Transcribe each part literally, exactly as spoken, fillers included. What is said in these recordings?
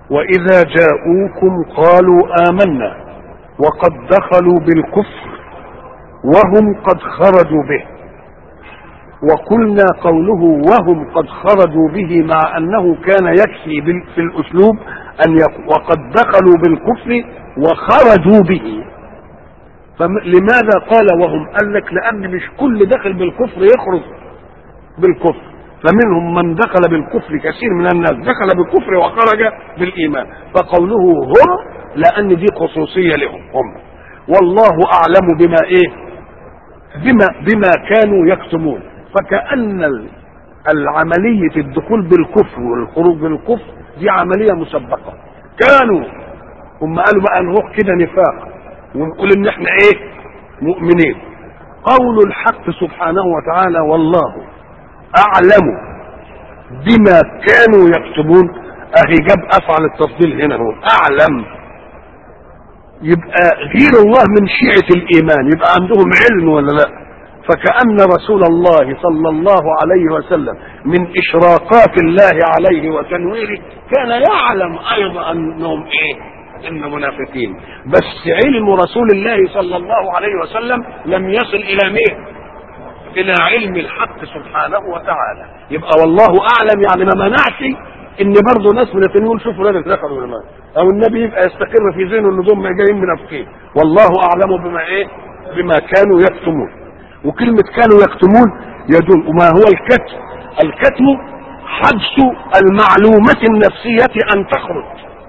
وإذا جاءوكم قالوا آمنا وقد دخلوا بالكفر وهم قد خرجوا به. وقلنا قوله وهم قد خرجوا به مع أنه كان يكفي في الأسلوب أن يقول وقد دخلوا بالكفر وخرجوا به. فلماذا قال وهم؟ قال لك لأن مش كل دخل بالكفر يخرج بالكفر، فمنهم من دخل بالكفر، كثير من الناس دخل بالكفر وخرج بالإيمان. فقوله هم لأن دي خصوصية لهم هم، والله أعلم بما إيه بما بما كانوا يكتمون. فكأن العملية الدخول بالكفر والخروج بالكفر دي عملية مسبقة. كانوا هم قالوا بقى نروح كده نفاق ونقول ان احنا ايه مؤمنين. قول الحق سبحانه وتعالى والله اعلم بما كانوا يكتبون، اهي جاب افعل التفضيل هنا، هو اعلم، يبقى غير الله من شيعة الايمان يبقى عندهم علم ولا لا؟ فكأن رسول الله صلى الله عليه وسلم من اشراقات الله عليه وتنويره كان يعلم ايضا انهم ايه ان منافقين، بس علم رسول الله صلى الله عليه وسلم لم يصل الى مين؟ الى علم الحق سبحانه وتعالى. يبقى والله اعلم يعني ما منعش ان برضه ناس منافقين يقول شوفوا لا دخلوا الايمان، او النبي يبقى يستقر في ذهنه ان دول جايين منافقين. والله اعلم بما ايه بما كانوا يكتمون. وكلمه كانوا يكتمون يدل وما هو الكتم؟ الكتم حبس المعلومه النفسيه ان تخرج،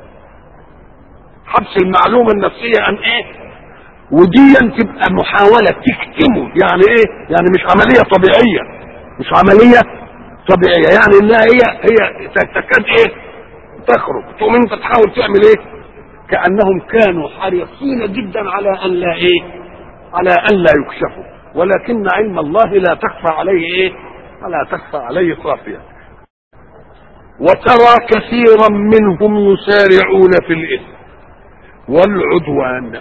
حبس المعلومة النفسية عن ايه؟ ودي تبقى محاولة تكتمه، يعني ايه؟ يعني مش عملية طبيعية، مش عملية طبيعية، يعني انها هي هي تكاد ايه؟ تخرج، تقوم انت تحاول تعمل ايه؟ كأنهم كانوا حريصين جدا على ان لا ايه؟ على ان لا يكشفوا، ولكن علم الله لا تخفى عليه ايه؟ لا تخفى عليه خافية. وترى كثيرا منهم يسارعون في الإثم والعدوان.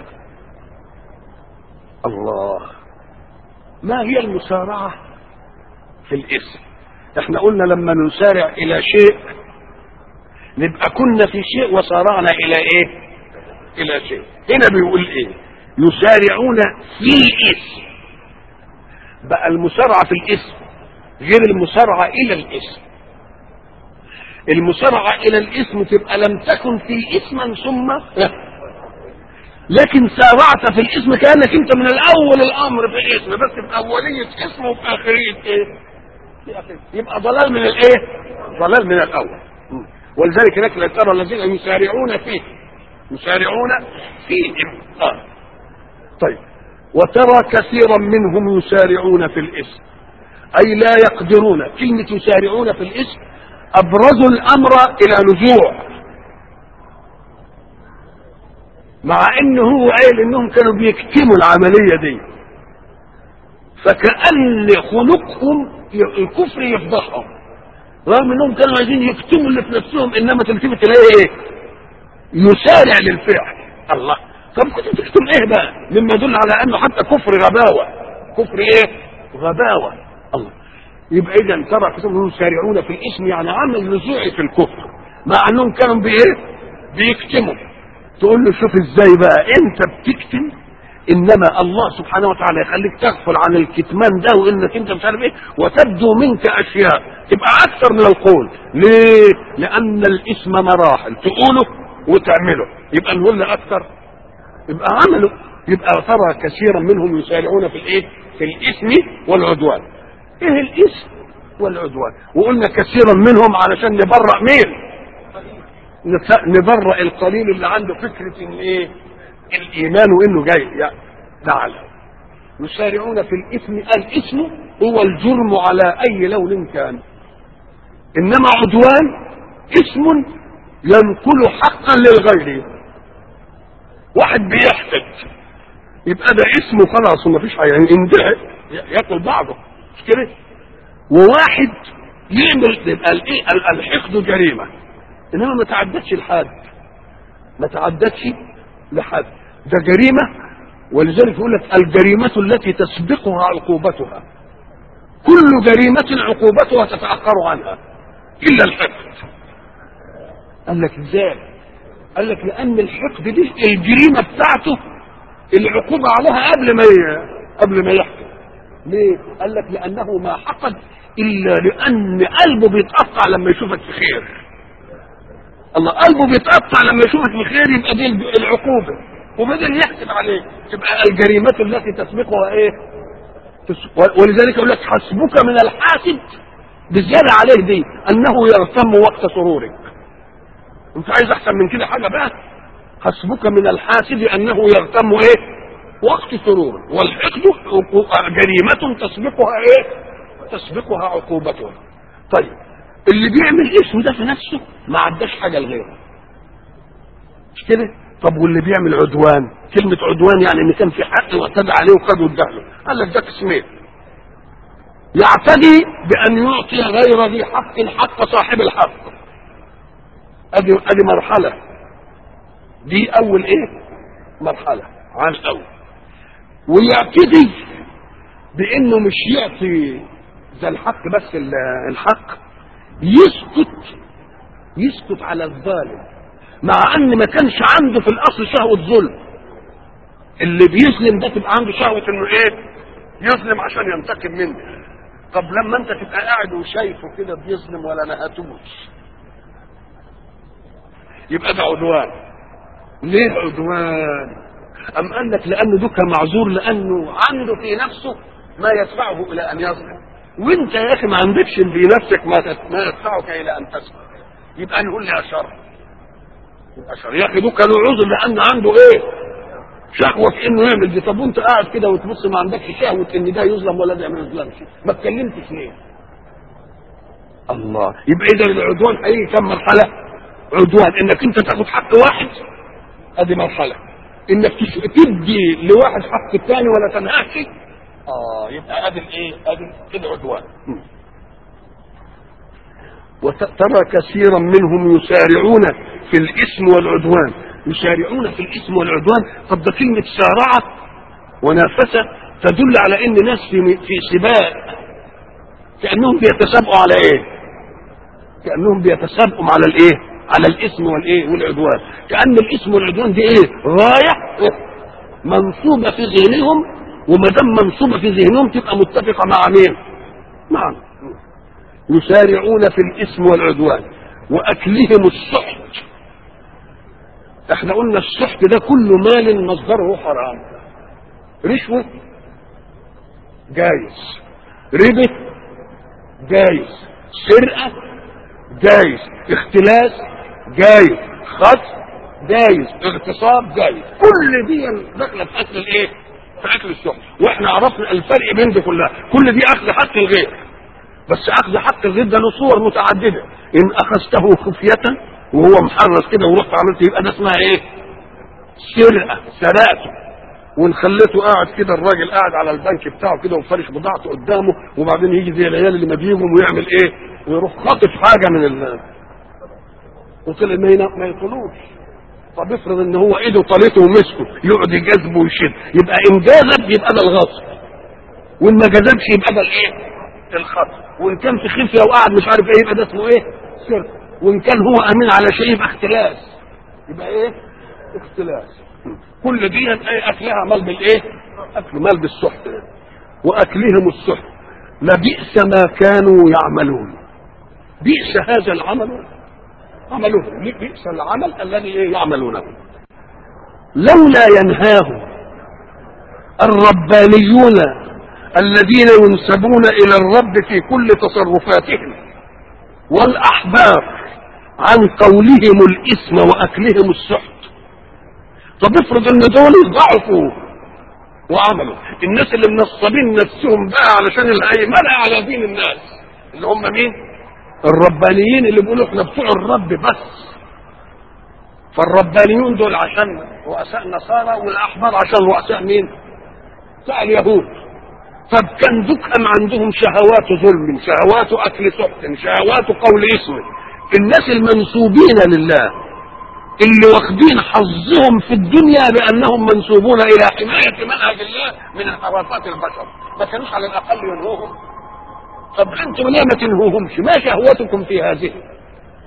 الله، ما هي المسارعة في الاسم؟ احنا قلنا لما نسارع الى شيء نبقى كنا في شيء وسارعنا الى ايه؟ الى شيء. هنا بيقول ايه؟ يسارعون في الاسم. بقى المسارعة في الاسم غير المسارعة الى الاسم. المسارعة الى الاسم تبقى لم تكن في اسما ثم لكن سارعت في الاسم كأنك انت من الاول الامر في الاسم، بس في اولية اسم وفي اخرية ايه؟ يبقى ضلال من الايه؟ ضلال من الاول. ولذلك هناك لا ترى الذين يسارعون فيه يسارعون فيهم. آه. طيب، وترى كثيرا منهم يسارعون في الاسم اي لا يقدرون. كلمة يسارعون في الاسم ابرزوا الامر الى نزوع، مع انه هو قايل انهم كانوا بيكتموا العملية دي، فكأن خلقهم الكفر يفضحهم رغم انهم كانوا عايزين يكتموا اللي في نفسهم، انما تلتفت اليه ايه؟ يسارع للفعل. الله، طب كنت تكتم ايه بقى؟ مما يدل على انه حتى كفر غباوة. كفر ايه؟ غباوة. الله، يبقى اذا ترى كتبهم يسارعون في الاسم يعني عمل نزوعي في الكفر، مع انهم كانوا بايه؟ بيكتموا. تقول له شوف ازاي بقى انت بتكتم، انما الله سبحانه وتعالى يخليك تغفل عن الكتمان ده وانك انت مش عارف ايه، وتبدو منك اشياء تبقى اكثر من القول. ليه؟ لان الاسم مراحل، تقوله وتعمله يبقى نقول اكثر، يبقى عمله. يبقى ترى كثيرا منهم يسارعون في الايه؟ في الاسم والعدوان. ايه الاسم والعدوان؟ وقلنا كثيرا منهم علشان نبرأ مين؟ نبرأ القليل اللي عنده فكرة ان ايه؟ الايمان وانه جاي يعني. تعالى، يسارعون في الاثم. الاثم هو الجرم على اي لون كان، انما عدوان اسم ينقل حقا للغير. واحد بيحتج يبقى ده اسمه خلاص وما فيش حاجه، يعني يندعي ياكل بعضه مش كده. وواحد يعمل يبقى الايه؟ الحقد جريمه، انما ما تعدتش لحد، ما تعدتش لحد، ده جريمه. ولذلك يقول لك الجريمه التي تسبقها عقوبتها، كل جريمه عقوبتها تتاخر عنها الا الحقد. قال لك ازاي؟ قال لك لان الحقد دي الجريمه بتاعته العقوبه عليها قبل ما ي... قبل ما يحكم. ليه؟ قال لك لانه ما حقد الا لان قلبه بيتقطع لما يشوفك في خير. الله قلبه بيتقطع لما يشوفك في خير، يبقى دي العقوبه، وبدل يحسب عليك تبقى الجريمه التي تسبقها ايه؟ ولذلك يقول لك حسبك من الحاسد بالزياده عليه دي انه يغتم وقت سرورك. انت عايز احسن من كده حاجه بقى؟ حسبك من الحاسد انه يغتم ايه؟ وقت سرور. والحقد جريمه تسبقها ايه؟ تسبقها عقوبتها. طيب اللي بيعمل اسم ده في نفسه ما عداش حاجه لغيره، مش كده؟ طب واللي بيعمل عدوان، كلمه عدوان يعني ان كان في حق واعتدى عليه وخد واداله، قال لك ده قسمين: يعتدي بان يعطي غير ذي حق حق صاحب الحق، ادي ادي مرحله، دي اول ايه؟ مرحله عن الاول. ويعتدي بانه مش يعطي ذا الحق بس الحق، يسكت يسكت على الظالم، مع ان ما كانش عنده في الاصل شهوه ظلم. اللي بيظلم ده تبقى عنده شهوه انه ايه؟ يظلم عشان ينتقم منه. طب لما انت تبقى قاعد وشايفه كده بيظلم ولا نهتوش، يبقى ده عدوان. ليه عدوان؟ أم قال لك لأنه دوك معذور، لأنه عنده في نفسه ما يدفعه إلى أن يظلم، وأنت يا أخي ما عندكش في نفسك ما يدفعك إلى أن تسلم. يبقى نقول يا شر، يبقى شر يا أخي دوك له عذر لأن عنده إيه؟ شهوة في إنه يعمل دي. طب وأنت قاعد كده وتبص ما عندكش شهوة إن ده يظلم ولا ده ما يظلمش، ما اتكلمتش ليه؟ الله. يبقى إذا العدوان هيجي كم مرحلة؟ عدوان انك انت تاخد حق واحد، ادي مرحله. انك تدي لواحد حق الثاني ولا تنهاش، اه يبقى ادي الايه؟ ادي كده عدوان. وترى كثيرا منهم يسارعون في الاثم والعدوان. يسارعون في الاثم والعدوان. طب ده كلمه سارعه ونافسه تدل على ان ناس في في سباق، كانهم بيتسابقوا على ايه؟ كانهم بيتسابقوا على الايه؟ على الاسم والايه؟ والعدوان. كأن الاسم والعدوان دي ايه؟ غاية منصوبة في ذهنهم، وما دام منصوبة في ذهنهم تبقى متفقة مع مين؟ معنا. يسارعون في الاسم والعدوان واكلهم السحت. احنا قلنا السحت ده كل مال مصدره حرام. رشوة جايز، ربا جايز، سرقة جايز، اختلاس جايز، خطف جايز، اغتصاب جايز. كل دي داخله في اكل الايه؟ في اكل السحت. واحنا عرفنا الفرق بين دي كلها. كل دي اخذ حق الغير، بس اخذ حق الغير ده له صور متعدده. ان اخذته خفيه وهو محرص كده ورحت عملت، يبقى ده اسمها ايه؟ سرقه، سرقته. وان خليته قاعد كده، الراجل قاعد على البنك بتاعه كده وفرش بضاعته قدامه، وبعدين يجي زي العيال اللي ما بيجوا ويعمل ايه؟ ويروح خاطف حاجه من ال وطلع ما يطلوش. طب افرض ان هو ايده طليته ومسكه، يقعد يجذبه ويشد، يبقى ان جذب يبقى ده الغصب، وان ما جذبش يبقى ده الايه؟ الخطف. وان كان في خفيه وقعد مش عارف ايه يبقى ده اسمه ايه؟ سرقه. وان كان هو امين على شيء يبقى اختلاس. يبقى ايه؟ اختلاس. كل دي ايه؟ اكلها مال بالايه؟ اكل مال بالسحت. واكلهم السحت لبئس ما كانوا يعملون. بئس هذا العمل عملوه، بئس العمل الذي يعملونه. لولا ينهاهم الربانيون الذين ينسبون الى الرب في كل تصرفاتهم والاحبار عن قولهم الاثم واكلهم السحت. طب افرض ان دول ضعفوا وعملوا، الناس اللي منصبين نفسهم بقى علشان الهيمنه على دين الناس اللي هم مين؟ الربانيين اللي بيقولوا احنا بتوع الرب بس. فالربانيون دول عشان رؤساء النصارى، والاحبار عشان رؤساء مين؟ بتاع اليهود. طب كان دكهم عندهم شهوات ظلم، شهوات اكل سحت، شهوات قول اسم. الناس المنسوبين لله اللي واخدين حظهم في الدنيا بانهم منسوبون الى حمايه منهج الله من انحرافات البشر، ما كانوش على الاقل ينهوهم. طب انتم ليه ما تنهوهمش؟ ما شهوتكم في هذه؟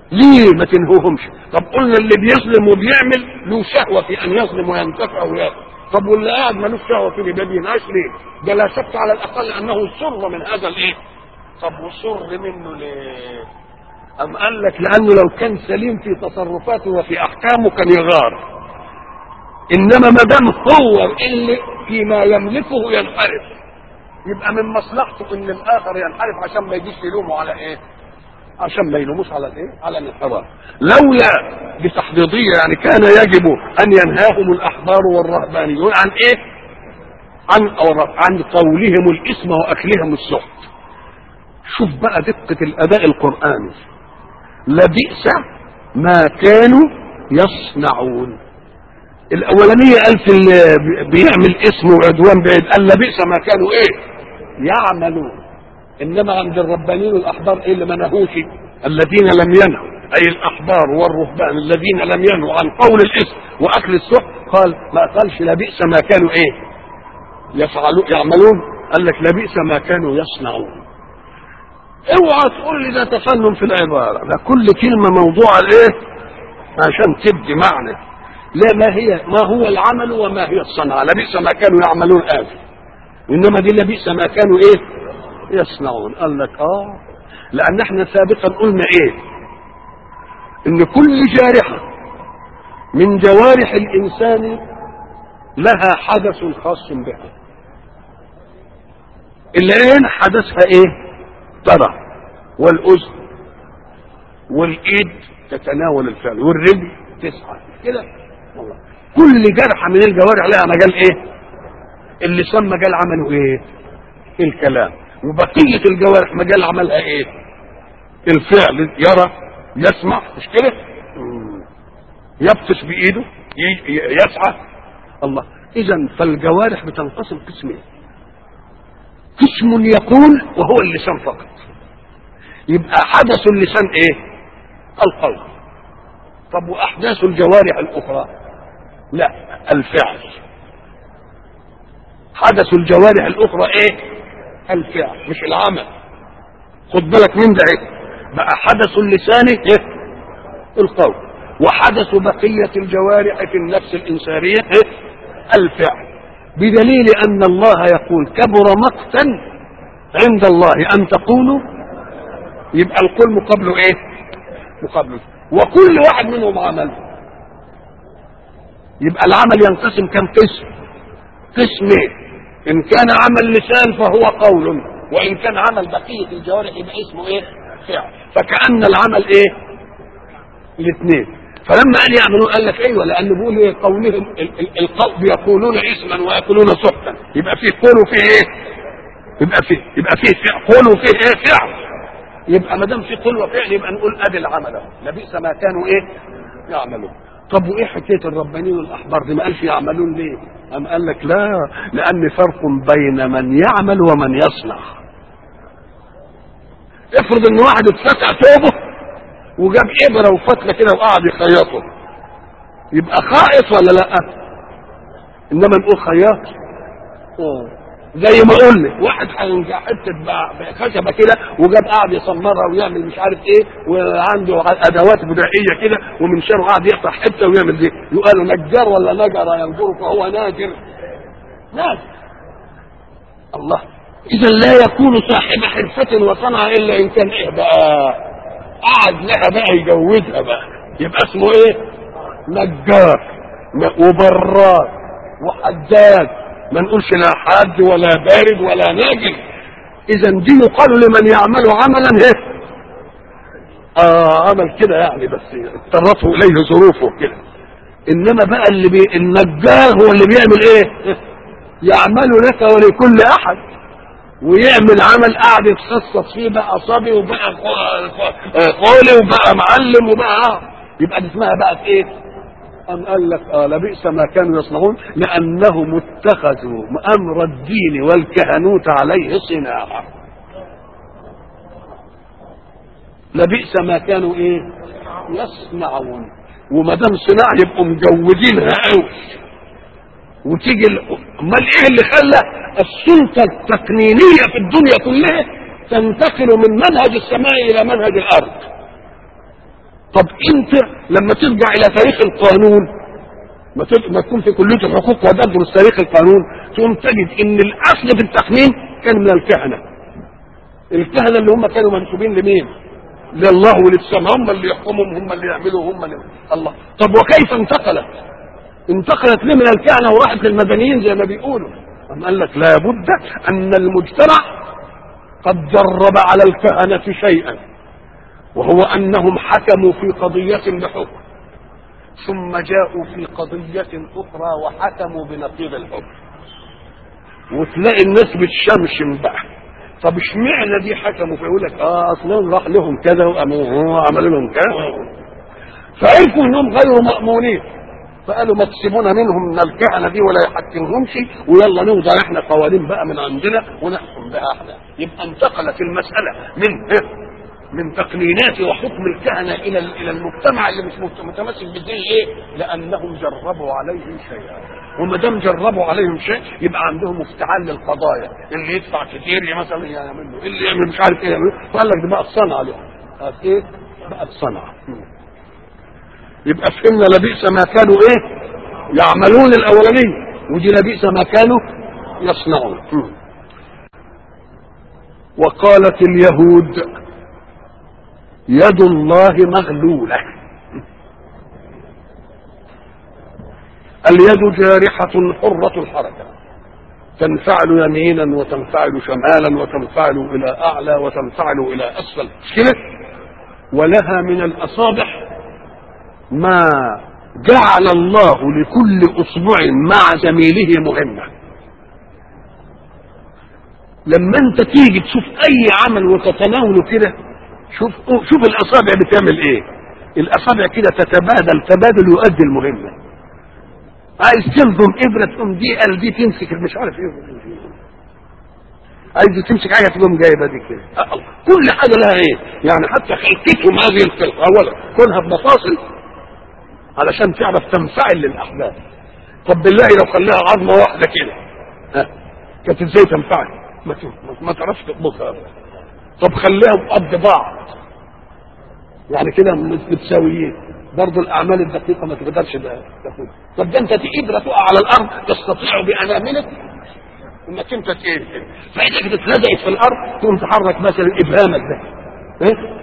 ليه ما تنهوهمش؟ طب قلنا اللي بيظلم وبيعمل له شهوه في ان يظلم وينتفع وياخذ، طب واللي قاعد ملوش شهوه في ده بينعش ليه؟ ده لا شك على الاقل انه سر من هذا الايه؟ طب وسر منه ليه؟ أم قال لك لانه لو كان سليم في تصرفاته وفي احكامه كان يغار، انما ما دام هو اللي فيما يملكه ينحرف، يبقى من مصلحته ان الاخر ينحرف عشان ما يجيش يلومه على ايه؟ عشان ما يلوموش على الايه؟ على الانحراف. لولا بتحضيضيه يعني كان يجب ان ينهاهم الاحبار والرهبانيون عن ايه؟ عن عن قولهم الاثم واكلهم السحت. شوف بقى دقه الاداء القراني، لبئس ما كانوا يصنعون. الاولانيه قال في بيعمل اسم وعدوان بعيد، قال لبئس ما كانوا ايه؟ يعملون. انما عند الربانيين والاحبار ايه اللي ما نهوش؟ الذين لم ينهوا، اي الاحبار والرهبان الذين لم ينهوا عن قول الاسم واكل السحت، قال ما قالش لبئس ما كانوا ايه؟ يفعلون يعملون، قال لك لبئس ما كانوا يصنعون. اوعى تقول لي ده تفنن في العباره، ده كل كلمه موضوعه ايه؟ عشان تدي معنى. لا، ما هي ما هو العمل وما هي الصنعه. لبئس ما كانوا يعملون آه. انما دي لبئس ما كانوا ايه؟ يصنعون. قال لك اه لان احنا سابقا قلنا ايه؟ ان كل جارحه من جوارح الانسان لها حدث خاص بها. العين حدثها ايه؟ ترى، والاذن والايد تتناول الفعل، والرجل تسعى كده. والله كل جرحه من الجوارح لها مجال ايه؟ اللسان مجال عمله ايه؟ الكلام. وبقيه الجوارح مجال عملها ايه؟ الفعل. يرى، يسمع، مش كده؟ يبطش بايده، يسعى. الله. اذا فالجوارح بتنقسم قسمين، قسم يقول وهو اللسان فقط، يبقى حدث اللسان ايه؟ القول. طب واحداث الجوارح الاخرى؟ لا، الفعل. حدث الجوارح الاخرى ايه؟ الفعل مش العمل. خد بالك من ده ايه؟ بقى حدث اللسان ايه؟ القول. وحدث بقية الجوارح في النفس الإنسانية ايه؟ الفعل. بدليل أن الله يقول كبر مقتا عند الله أن تقولوا، يبقى القول مقابله ايه؟ مقابله. وكل واحد منهم عمل، يبقى العمل ينقسم كم قسم؟ قسمين. ان كان عمل لسان فهو قول، وان كان عمل بقيه الجوارح يبقى اسمه ايه؟ فعل. فكأن العمل ايه؟ الاثنين. فلما قال يعملون قال لك ايوه، لان بيقول ايه؟ قولهم القول يقولون اسما ويأكلون سحتا، يبقى فيه قول وفيه ايه؟ يبقى فيه يبقى فيه فعل. قول وفيه ايه؟ فعل. يبقى ما دام في قول وفعل يبقى نقول ادي العمل. لبئس ما كانوا ايه؟ يعملون. طب وايه حكايه الربانيين والاحبار دي ما قالش يعملون ليه؟ قام قال لك لا، لان فرق بين من يعمل ومن يصنع. افرض ان واحد اتفتح ثوبه وجاب ابره وفتله كده وقعد يخيطه، يبقى خائط ولا لا؟ انما نقول خياط. اه زي ما قلنا واحد هينجح حته خشبه كده وجاب قاعد يسمرها ويعمل مش عارف ايه، وعنده ادوات بدائيه كده ومن شره قاعد يقطع حته ويعمل دي، يقال نجار ولا نجر ينجر فهو ناجر. ناجر. الله. اذا لا يكون صاحب حرفه وصنعه الا ان كان ايه بقى؟ قعد لها بقى يجوزها بقى، يبقى اسمه ايه؟ نجار وبراد وحداد. ما نقولش لا حاد ولا بارد ولا ناجل. اذا دي يقال لمن يعمل عملا ايه؟ اه عمل كده يعني بس اضطرته اليه ظروفه كده. انما بقى اللي بي... النجار هو اللي بيعمل ايه؟ يعمل لك ولكل احد، ويعمل عمل قاعد يتخصص فيه بقى صبي وبقى قولي وبقى معلم وبقى اه يبقى دي اسمها بقى ايه؟ أم قال لك آه لبئس ما كانوا يصنعون، لأنهم اتخذوا أمر الدين والكهنوت عليه صناعة. لبئس ما كانوا إيه؟ يصنعون. وما دام صناعة يبقوا مجودينها قوي. وتيجي امال ايه اللي خلى السلطة التقنينية في الدنيا كلها تنتقل من منهج السماء إلى منهج الأرض؟ طب انت لما ترجع الى تاريخ القانون، ما ما تكون في كليه الحقوق وتدرس تاريخ القانون، تقوم تجد ان الاصل في التقنين كان من الكهنه. الكهنه اللي هم كانوا منسوبين لمين؟ لله وللسماء، هم اللي يحكمهم، هم اللي يعملوا، هم اللي الله. طب وكيف انتقلت؟ انتقلت ليه من الكهنه وراحت للمدنيين زي ما بيقولوا؟ أم قال لك لابد ان المجتمع قد جرب على الكهنه شيئا، وهو انهم حكموا في قضيه بحكم، ثم جاءوا في قضيه اخرى وحكموا بنقيض الحكم، وتلاقي الناس بتشمشم بقى. طب اشمعنى دي حكموا؟ فيقول لك اه اصلهم راح لهم كذا وعملوا لهم كذا، فعرفوا انهم غير مأمونين، فقالوا ما تسيبونا منهم من الكهنه دي ولا يحكمهمش، ويلا نوضع احنا قوانين بقى من عندنا ونحكم بها احنا. يبقى انتقلت المساله من من تقنينات وحكم الكهنه الى الى المجتمع اللي مش متمسك بالدين. ايه؟ لانهم جربوا عليهم شيئا، وما دام جربوا عليهم شيء يبقى عندهم افتعال للقضايا، اللي يدفع كتير مثلا يعمل له، اللي يعمل مش عارف ايه يعمل له، فقال لك دي بقى الصنعه لهم. بقت ايه؟ بقت صنعه. يبقى فهمنا لبئس ما كانوا ايه يعملون الاولانيه، ودي لبئس ما كانوا يصنعون. وقالت اليهود يد الله مغلوله. اليد جارحه حره الحركه، تنفعل يمينا وتنفعل شمالا وتنفعل الى اعلى وتنفعل الى اسفل كده، ولها من الاصابع ما جعل الله لكل اصبع مع زميله مهمه. لما انت تيجي تشوف اي عمل وتتناوله كده، شوف شوف الاصابع بتعمل ايه. الاصابع كده تتبادل تبادل يؤدي المهمه. عايز تنظم ابره تقوم دي قال دي تمسك مش عارف ايه، عايز تمسك حاجه تقوم جايبه دي كده. كل حاجه لها ايه يعني، حتى خلقتهم هذه الخلقه اولا كونها بمفاصل علشان تعرف تنفعل للاحداث. طب بالله لو خلاها عظمه واحده كده ها كانت ازاي تنفعل؟ ما ما تعرفش تطبخها. طب خليهم قد بعض يعني كده متساويين، برضه الاعمال الدقيقه ما تقدرش تاخدها. طب ده انت تقدر تقع على الارض تستطيع باناملك انك انت ايه، فاذا اتلزقت في الارض تقوم تحرك مثلا ابهامك ده ايه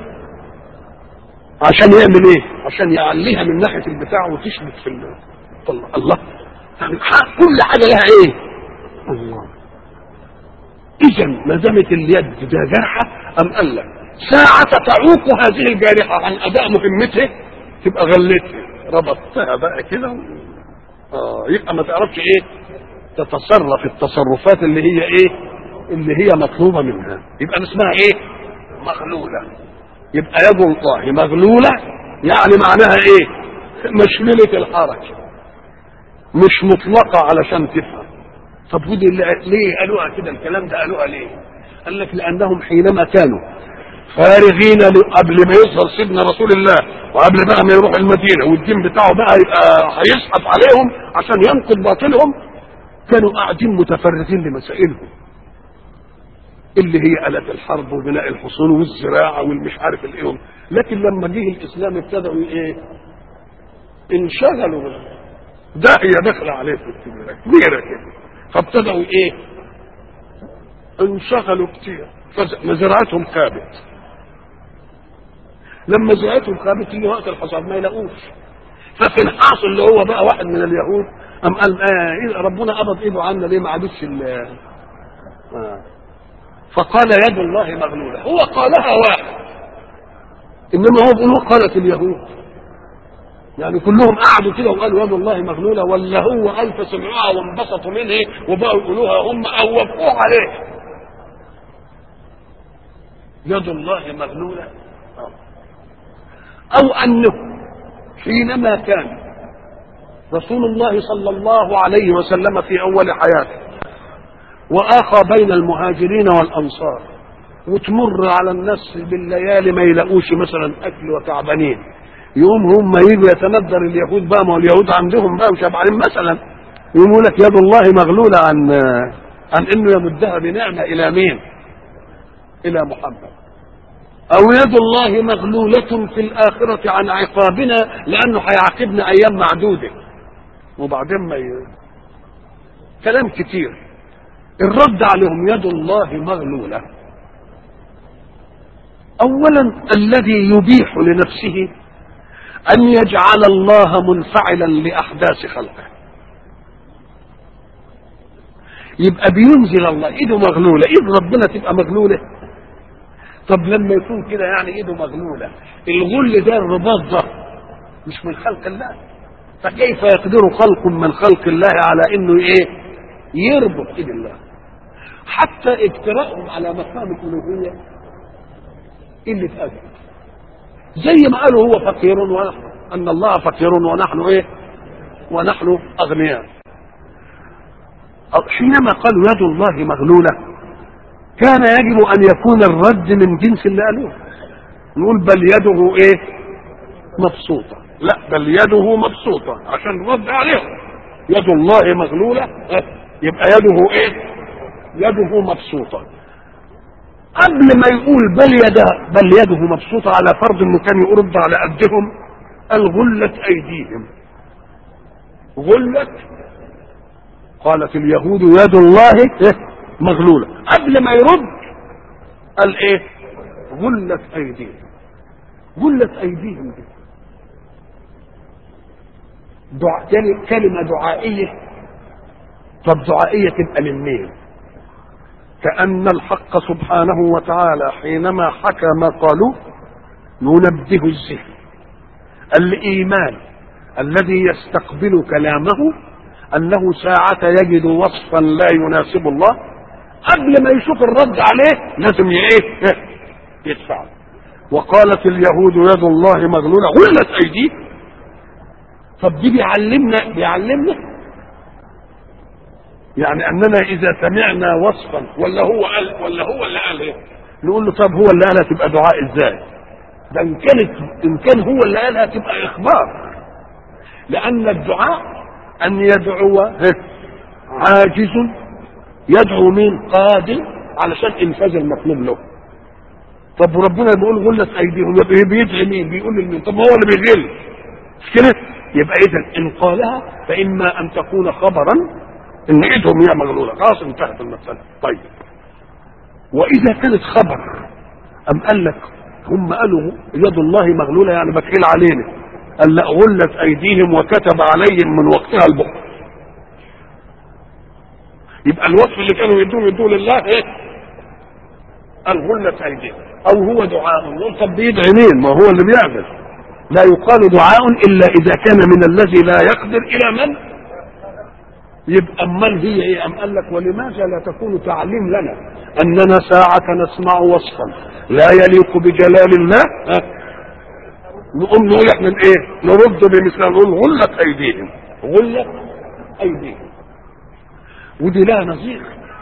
عشان يعمل ايه؟ عشان يعليها من ناحيه البتاع وتشبك في الله. الله يعني كل حاجه لها ايه؟ الله. اذا ما دامت اليد ده جرحه، ام قال لك ساعه تعوق هذه الجارحه عن اداء مهمتها تبقى غلتها ربطتها بقى كده، اه يبقى ما تعرفش ايه تتصرف التصرفات اللي هي ايه اللي هي مطلوبه منها، يبقى اسمها ايه؟ مغلوله. يبقى يد الله مغلوله يعني معناها ايه؟ مشمله الحركه، مش مطلقه علشان تفهم. طب ودي ليه قالوها كده؟ الكلام ده قالوها ليه؟ قال لك لانهم حينما كانوا فارغين قبل ما يظهر سيدنا رسول الله وقبل بقى ما يروح المدينه والدين بتاعه بقى يبقى هيسحب عليهم عشان ينقض باطلهم، كانوا قاعدين متفرغين لمسائلهم اللي هي آلات الحرب وبناء الحصون والزراعه والمش عارف الايه. لكن لما جه الاسلام ابتدأوا ايه؟ انشغلوا داهيه داخله عليه كبيره كده، فابتدأوا ايه؟ انشغلوا كتير، فمزرعتهم خابت. لما زرعتهم خابت يجي وقت الحصاد ما يلاقوش، ففي الحاصل اللي هو بقى واحد من اليهود قام قال آه ربنا قبض ايده عنا ليه ما عادتش آه. فقال يد الله مغلوله. هو قالها واحد، انما هو بيقول قالت اليهود، يعني كلهم قعدوا كده وقالوا يد الله مغلوله، ولا هو قال فسمعوها وانبسطوا منه وبقوا يقولوها هم او وافقوا عليه يد الله مغلوله. او انه حينما كان رسول الله صلى الله عليه وسلم في اول حياته واخى بين المهاجرين والانصار، وتمر على الناس بالليالي ما يلاقوش مثلا اكل وتعبانين، يقوم هم يجوا يتندر اليهود بقى، ما اليهود عندهم بقى وشبعانين مثلا، يقولوا لك يد الله مغلوله عن عن انه يمدها بنعمه الى مين؟ الى محمد. او يد الله مغلولة في الاخرة عن عقابنا لانه هيعاقبنا ايام معدودة وبعدين ما ي... كلام كتير. الرد عليهم يد الله مغلولة. اولا الذي يبيح لنفسه ان يجعل الله منفعلا لاحداث خلقه يبقى بينزل الله ايده مغلولة. ايد ربنا تبقى مغلولة؟ طب لما يكون كده يعني ايده مغلولة، الغل ده الرباط ده مش من خلق الله، فكيف يقدر خلق من خلق الله على انه ايه يربط ايد الله؟ حتى اجتراءهم على مقام الالوهيه اللي اتأذى زي ما قالوا هو فقير ونحن ان الله فقير ونحن ايه ونحن اغنياء. حينما قالوا يد الله مغلولة كان يجب ان يكون الرد من جنس اللي قالوه، نقول بل يده ايه مبسوطة، لا بل يده مبسوطة عشان نرد عليهم. يد الله مغلولة يبقى يده ايه يده مبسوطة. قبل ما يقول بل يده بل يده مبسوطة على فرض انه كان يرد على قدهم قال غلت ايديهم. غلت قالت اليهود يد الله مغلولة. قبل ما يرد قال ايه غلت ايديهم. غلت ايديهم دي دعاء كلمة دعائية. طب دعائية تبقى للمين؟ كأن الحق سبحانه وتعالى حينما حكى ما قالوا ننبه الذهن الإيمان الذي يستقبل كلامه أنه ساعة يجد وصفا لا يناسب الله قبل ما يشوف الرد عليه لازم ايه يدفع. وقالت اليهود يد الله مغلولة غلت أيديه. طب دي بيعلمنا بيعلمنا يعني اننا اذا سمعنا وصفا ولا هو قال ولا هو اللي قال ايه نقول له طب هو اللي قالها تبقى دعاء ازاي؟ ده ان كانت ان كان هو اللي قالها تبقى اخبار. لان الدعاء ان يدعو عاجز يدعو مين قادر علشان انفاذ المطلوب له. طب وربنا بيقول غلت ايديهم بيدعي مين؟ بيقول لمين؟ طب هو اللي بيغل مش كده؟ يبقى اذا ان قالها فاما ان تكون خبرا ان ايدهم هي مغلوله خلاص انتهت المساله. طيب واذا كانت خبر ام قال لك هم قالوا يد الله مغلوله يعني بخيل علينا، قال لا غلت ايديهم وكتب عليهم من وقتها البخل. يبقى الوصف اللي كانوا يدوه يدوه لله ايه؟ قال غلت ايديهم. او هو دعاء نقول طب بيدعي مين؟ ما هو اللي بيعمل. لا يقال دعاء الا اذا كان من الذي لا يقدر الى من يبقى امال هي ايه؟ ام قال لك ولماذا لا تكون تعليم لنا اننا ساعة نسمع وصفا لا يليق بجلال الله نقوم نقول احنا ايه نرد بمثل نقول غلت ايديهم. غلت ايديهم ودي لها نظير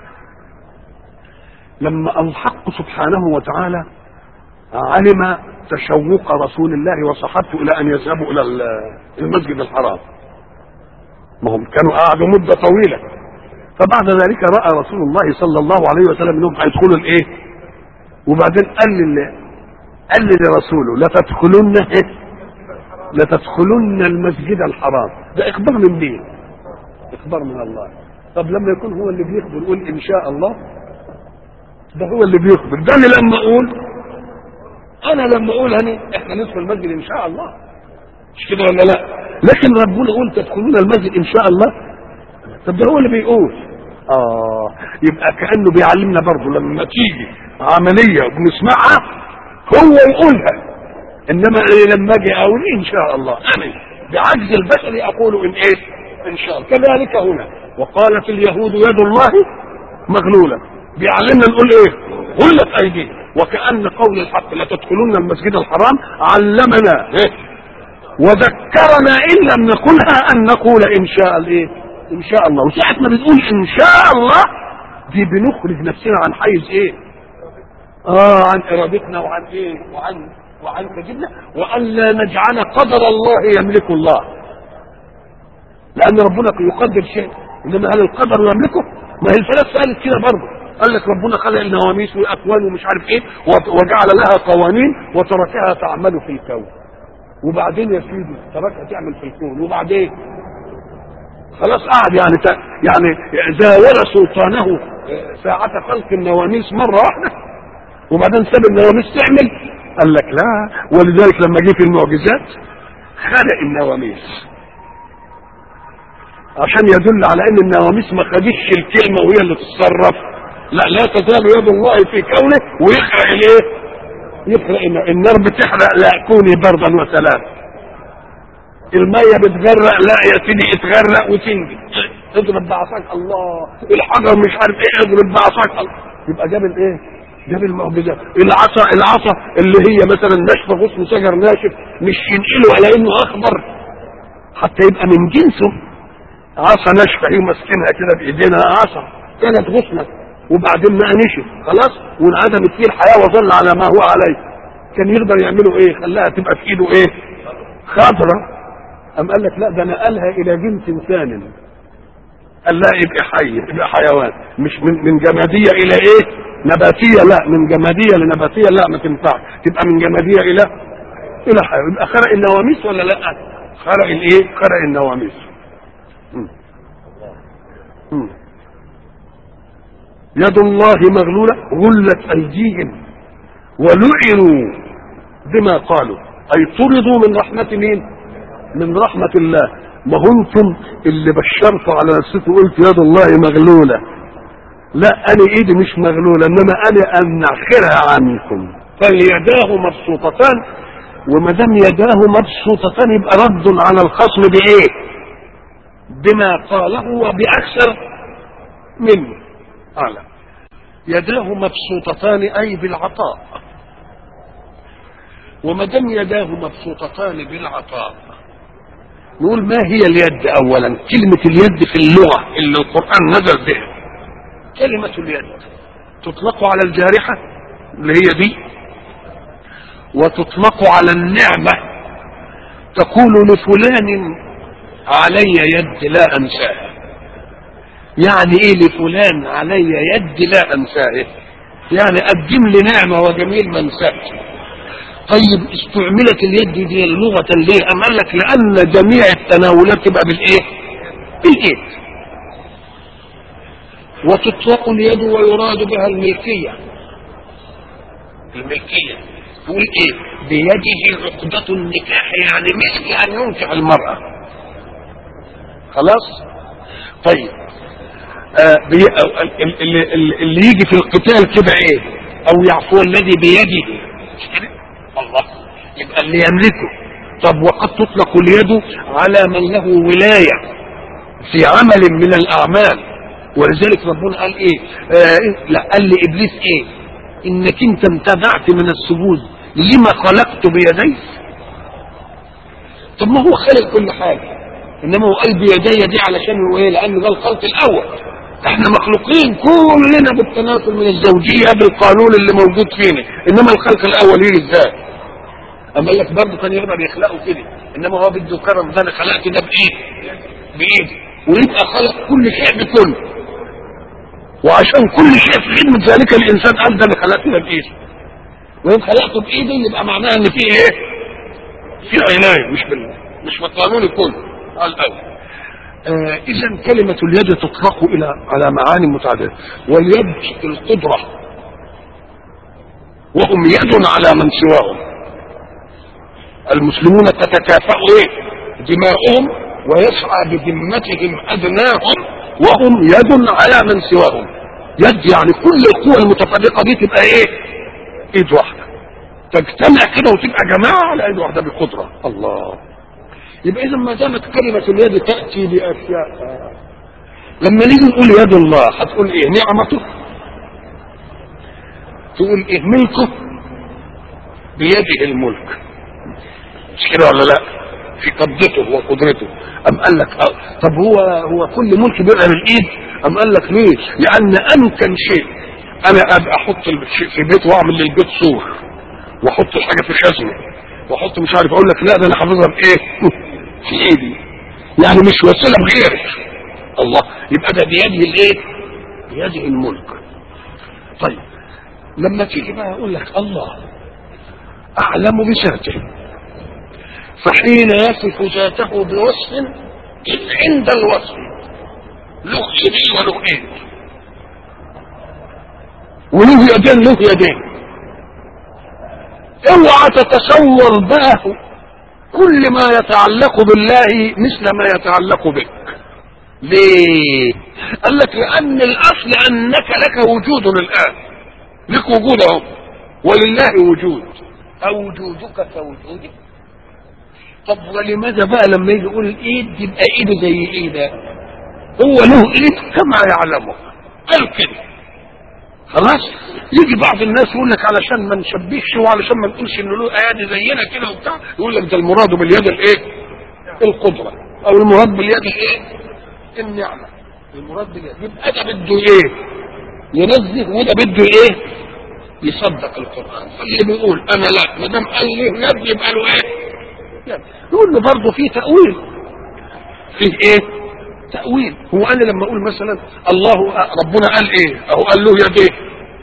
لما الحق سبحانه وتعالى علم تشوق رسول الله وصحبته الى ان يذهبوا الى المسجد الحرام. ما هم كانوا قعدوا مدة طويلة فبعد ذلك رأى رسول الله صلى الله عليه وسلم انهم هيدخلوا الايه وبعدين قال لي قال لي لرسوله لا تدخلن ايه لا تدخلن المسجد الحرام. ده اخبار من مين؟ اخبار من الله. طب لما يكون هو اللي بيخبر يقول ان شاء الله ده هو اللي بيخبر. ده اللي لما اقول انا لما اقول هني احنا ندخل المسجد ان شاء الله مش كده ولا لا؟ لكن ربنا يقول تدخلون المسجد ان شاء الله. طب ده هو اللي بيقول. اه يبقى كانه بيعلمنا برضه لما تيجي عمليه وبنسمعها هو يقولها. انما لما اجي اقول ان شاء الله انا بعجز البشر اقول ان ايه ان شاء الله. كذلك هنا وقالت اليهود يد الله مغلوله بيعلمنا نقول ايه غلت ايديهم. وكأن قول الحق لا تدخلون المسجد الحرام علمنا إيه؟ وذكرنا ان لم نقولها ان نقول ان شاء الايه ان شاء الله. وساعه ما بنقول ان شاء الله دي بنخرج نفسنا عن حيز ايه اه عن ارادتنا وعن ايه وعن وعن تجدنا وان لا نجعل قدر الله يملك الله. لان ربنا يقدر شيء انما هل القدر يملكه؟ ما هي الفلاسفه قالت كده برضه قال لك ربنا خلق النواميس والاكوان ومش عارف ايه وجعل لها قوانين وتركها تعمل في الكون. وبعدين يا سيدي تركها تعمل في الكون وبعدين خلاص قعد يعني ت... يعني زاول سلطانه ساعة خلق النواميس مرة واحدة وبعدين ساب النواميس تعمل. قال لك لا، ولذلك لما جه في المعجزات خلق النواميس عشان يدل على ان النواميس ما خدتش الكلمة وهي اللي تتصرف. لا لا تزال يد الله في كونه ويخرق الايه؟ يخرق النار بتحرق لا كوني بردا وسلام. المية بتغرق لا يا سيدي اتغرق وتنجي. اضرب بعصاك الله. الحجر مش عارف ايه اضرب بعصاك الله. يبقى جاب الايه؟ جاب المعجزات. العصا العصا اللي هي مثلا ناشفه غصن شجر ناشف مش ينقله على انه اخضر حتى يبقى من جنسه. عصا ناشفه هي ماسكينها كده بايدينا عصا كانت غصنه وبعدين ما نشف خلاص وانعدمت فيه الحياه وظل على ما هو عليه. كان يقدر يعملوا ايه؟ خلاها تبقى في ايده ايه؟ خضره. أم قال لك لا ده نقلها إلى جنس ثاني. قال لا يبقى حي يبقى حيوان مش من من جمادية إلى إيه؟ نباتية. لا من جمادية لنباتية لا ما تنفع تبقى من جمادية إلى إلى حيوان. يبقى خرق النواميس ولا لا؟ خرق الإيه؟ خرق النواميس. م. م. يد الله مغلولة غلت أيديهم ولعنوا بما قالوا أي طردوا من رحمة مين؟ من رحمة الله. ما هو انتم اللي بشرتوا على نفسكم قلت يد الله مغلولة. لا انا ايدي مش مغلولة انما انا انعخرها عنكم فاليداه مبسوطتان. وما دام يداه مبسوطتان يبقى رد على الخصم بايه؟ بما قاله وباكثر منه. اعلى يداه مبسوطتان اي بالعطاء. وما دام يداه مبسوطتان بالعطاء نقول ما هي اليد اولا؟ كلمة اليد في اللغة اللي القرآن نزل بها كلمة اليد تطلق على الجارحة اللي هي دي وتطلق على النعمة. تقول لفلان علي يد لا انساها. يعني ايه لفلان علي يد لا انساه؟ يعني قدم لي نعمة وجميل ما انساش. طيب استعملت اليد دي لغة ليه؟ أم قال لك لأن جميع التناولات تبقى بالإيه؟ بالإيد. وتطلق اليد ويراد بها الملكية. الملكية تقول إيه؟ بيده عقدة النكاح يعني ملك أن ينكح المرأة. خلاص؟ طيب آه بي... اللي, اللي يجي في القتال كده إيه؟ أو يعفو الذي بيده الله يبقى اللي يملكه. طب وقد تطلق اليد على من له ولاية في عمل من الأعمال. ولذلك ربنا قال ايه؟ آه لا قال لإبليس ايه؟ انك انت امتنعت من السجود لما خلقت بيدي. طب ما هو خلق كل حاجة انما هو قال بيدي دي علشان هو ايه؟ لان ده الخلق الاول. احنا مخلوقين كلنا بالتناسل من الزوجية بالقانون اللي موجود فينا انما الخلق الاول يجي ازاي؟ اما قال لك برضه كان يقدر يخلقه كده انما هو بده كرم ده انا خلقت ده بايدي بايدي ويبقى خلق كل شيء بكل. وعشان كل شيء في خدمة ذلك الانسان قال ده انا خلقت ده بايدي. وان خلقته بايدي يبقى معناها ان في ايه؟ في عناية مش بال مش بالقانون الكل قال الاول. آه اذا كلمة اليد تطلق الى على معاني متعددة. واليد القدرة وهم يد على من سواهم. المسلمون تتكافأ ايه؟ دماؤهم ويسعى بذمتهم ادناهم وهم يد على من سواهم. يد يعني كل القوى المتفرقة دي تبقى ايه؟ ايد واحدة تجتمع كده وتبقى جماعة على ايد واحدة بقدرة الله. يبقى اذا ما دامت كلمة اليد تأتي باشياء. لما نيجي نقول يد الله هتقول ايه؟ نعمته. تقول ايه؟ ملكه. بيده الملك مش كده ولا لا؟ في قبضته وقدرته. ام قال لك اه طب هو هو كل ملك بيبقى بالايد؟ ام قال لك ليه؟ لان امكن شيء انا ابقى احط الشيء في بيت واعمل للبيت سور واحط الحاجه في خزنه واحط مش عارف اقول لك لا ده انا حافظها بايه؟ في ايدي. يعني مش وسيله بغيرك الله. يبقى ده بيده الايه؟ بيده الملك. طيب لما تيجي بقى يقول لك الله اعلم بذاته، فحين يصف ذاته بوصف عند الوصف له يدين وله ايد وله يدين له يدين، اوعى تتصور بقى كل ما يتعلق بالله مثل ما يتعلق بك. ليه؟ قال لك لان الاصل انك لك وجود الان، لك وجود اهو، ولله وجود، او وجودك كوجوده. طب ولماذا بقى لما يجي يقول الايد يبقى ايده زي ايده؟ هو له ايد كما يعلمه، قال كده خلاص. يجي بعض الناس يقول لك علشان ما نشبهش وعلشان ما نقولش انه له ايادي زينا كده وبتاع، يقول لك ده المراد باليد الايه؟ القدره، او المراد باليد الايه؟ النعمه. المراد باليد يبقى ده بده ايه؟ ينزه، وده بده ايه؟ يصدق القران. فاللي بيقول انا لا، ما دام قال لي يد يبقى له ايه؟ يد. يقول له برضه في تاويل، فيه ايه؟ تأويل. هو قال لما اقول مثلا الله ربنا قال ايه؟ او قال له يديه،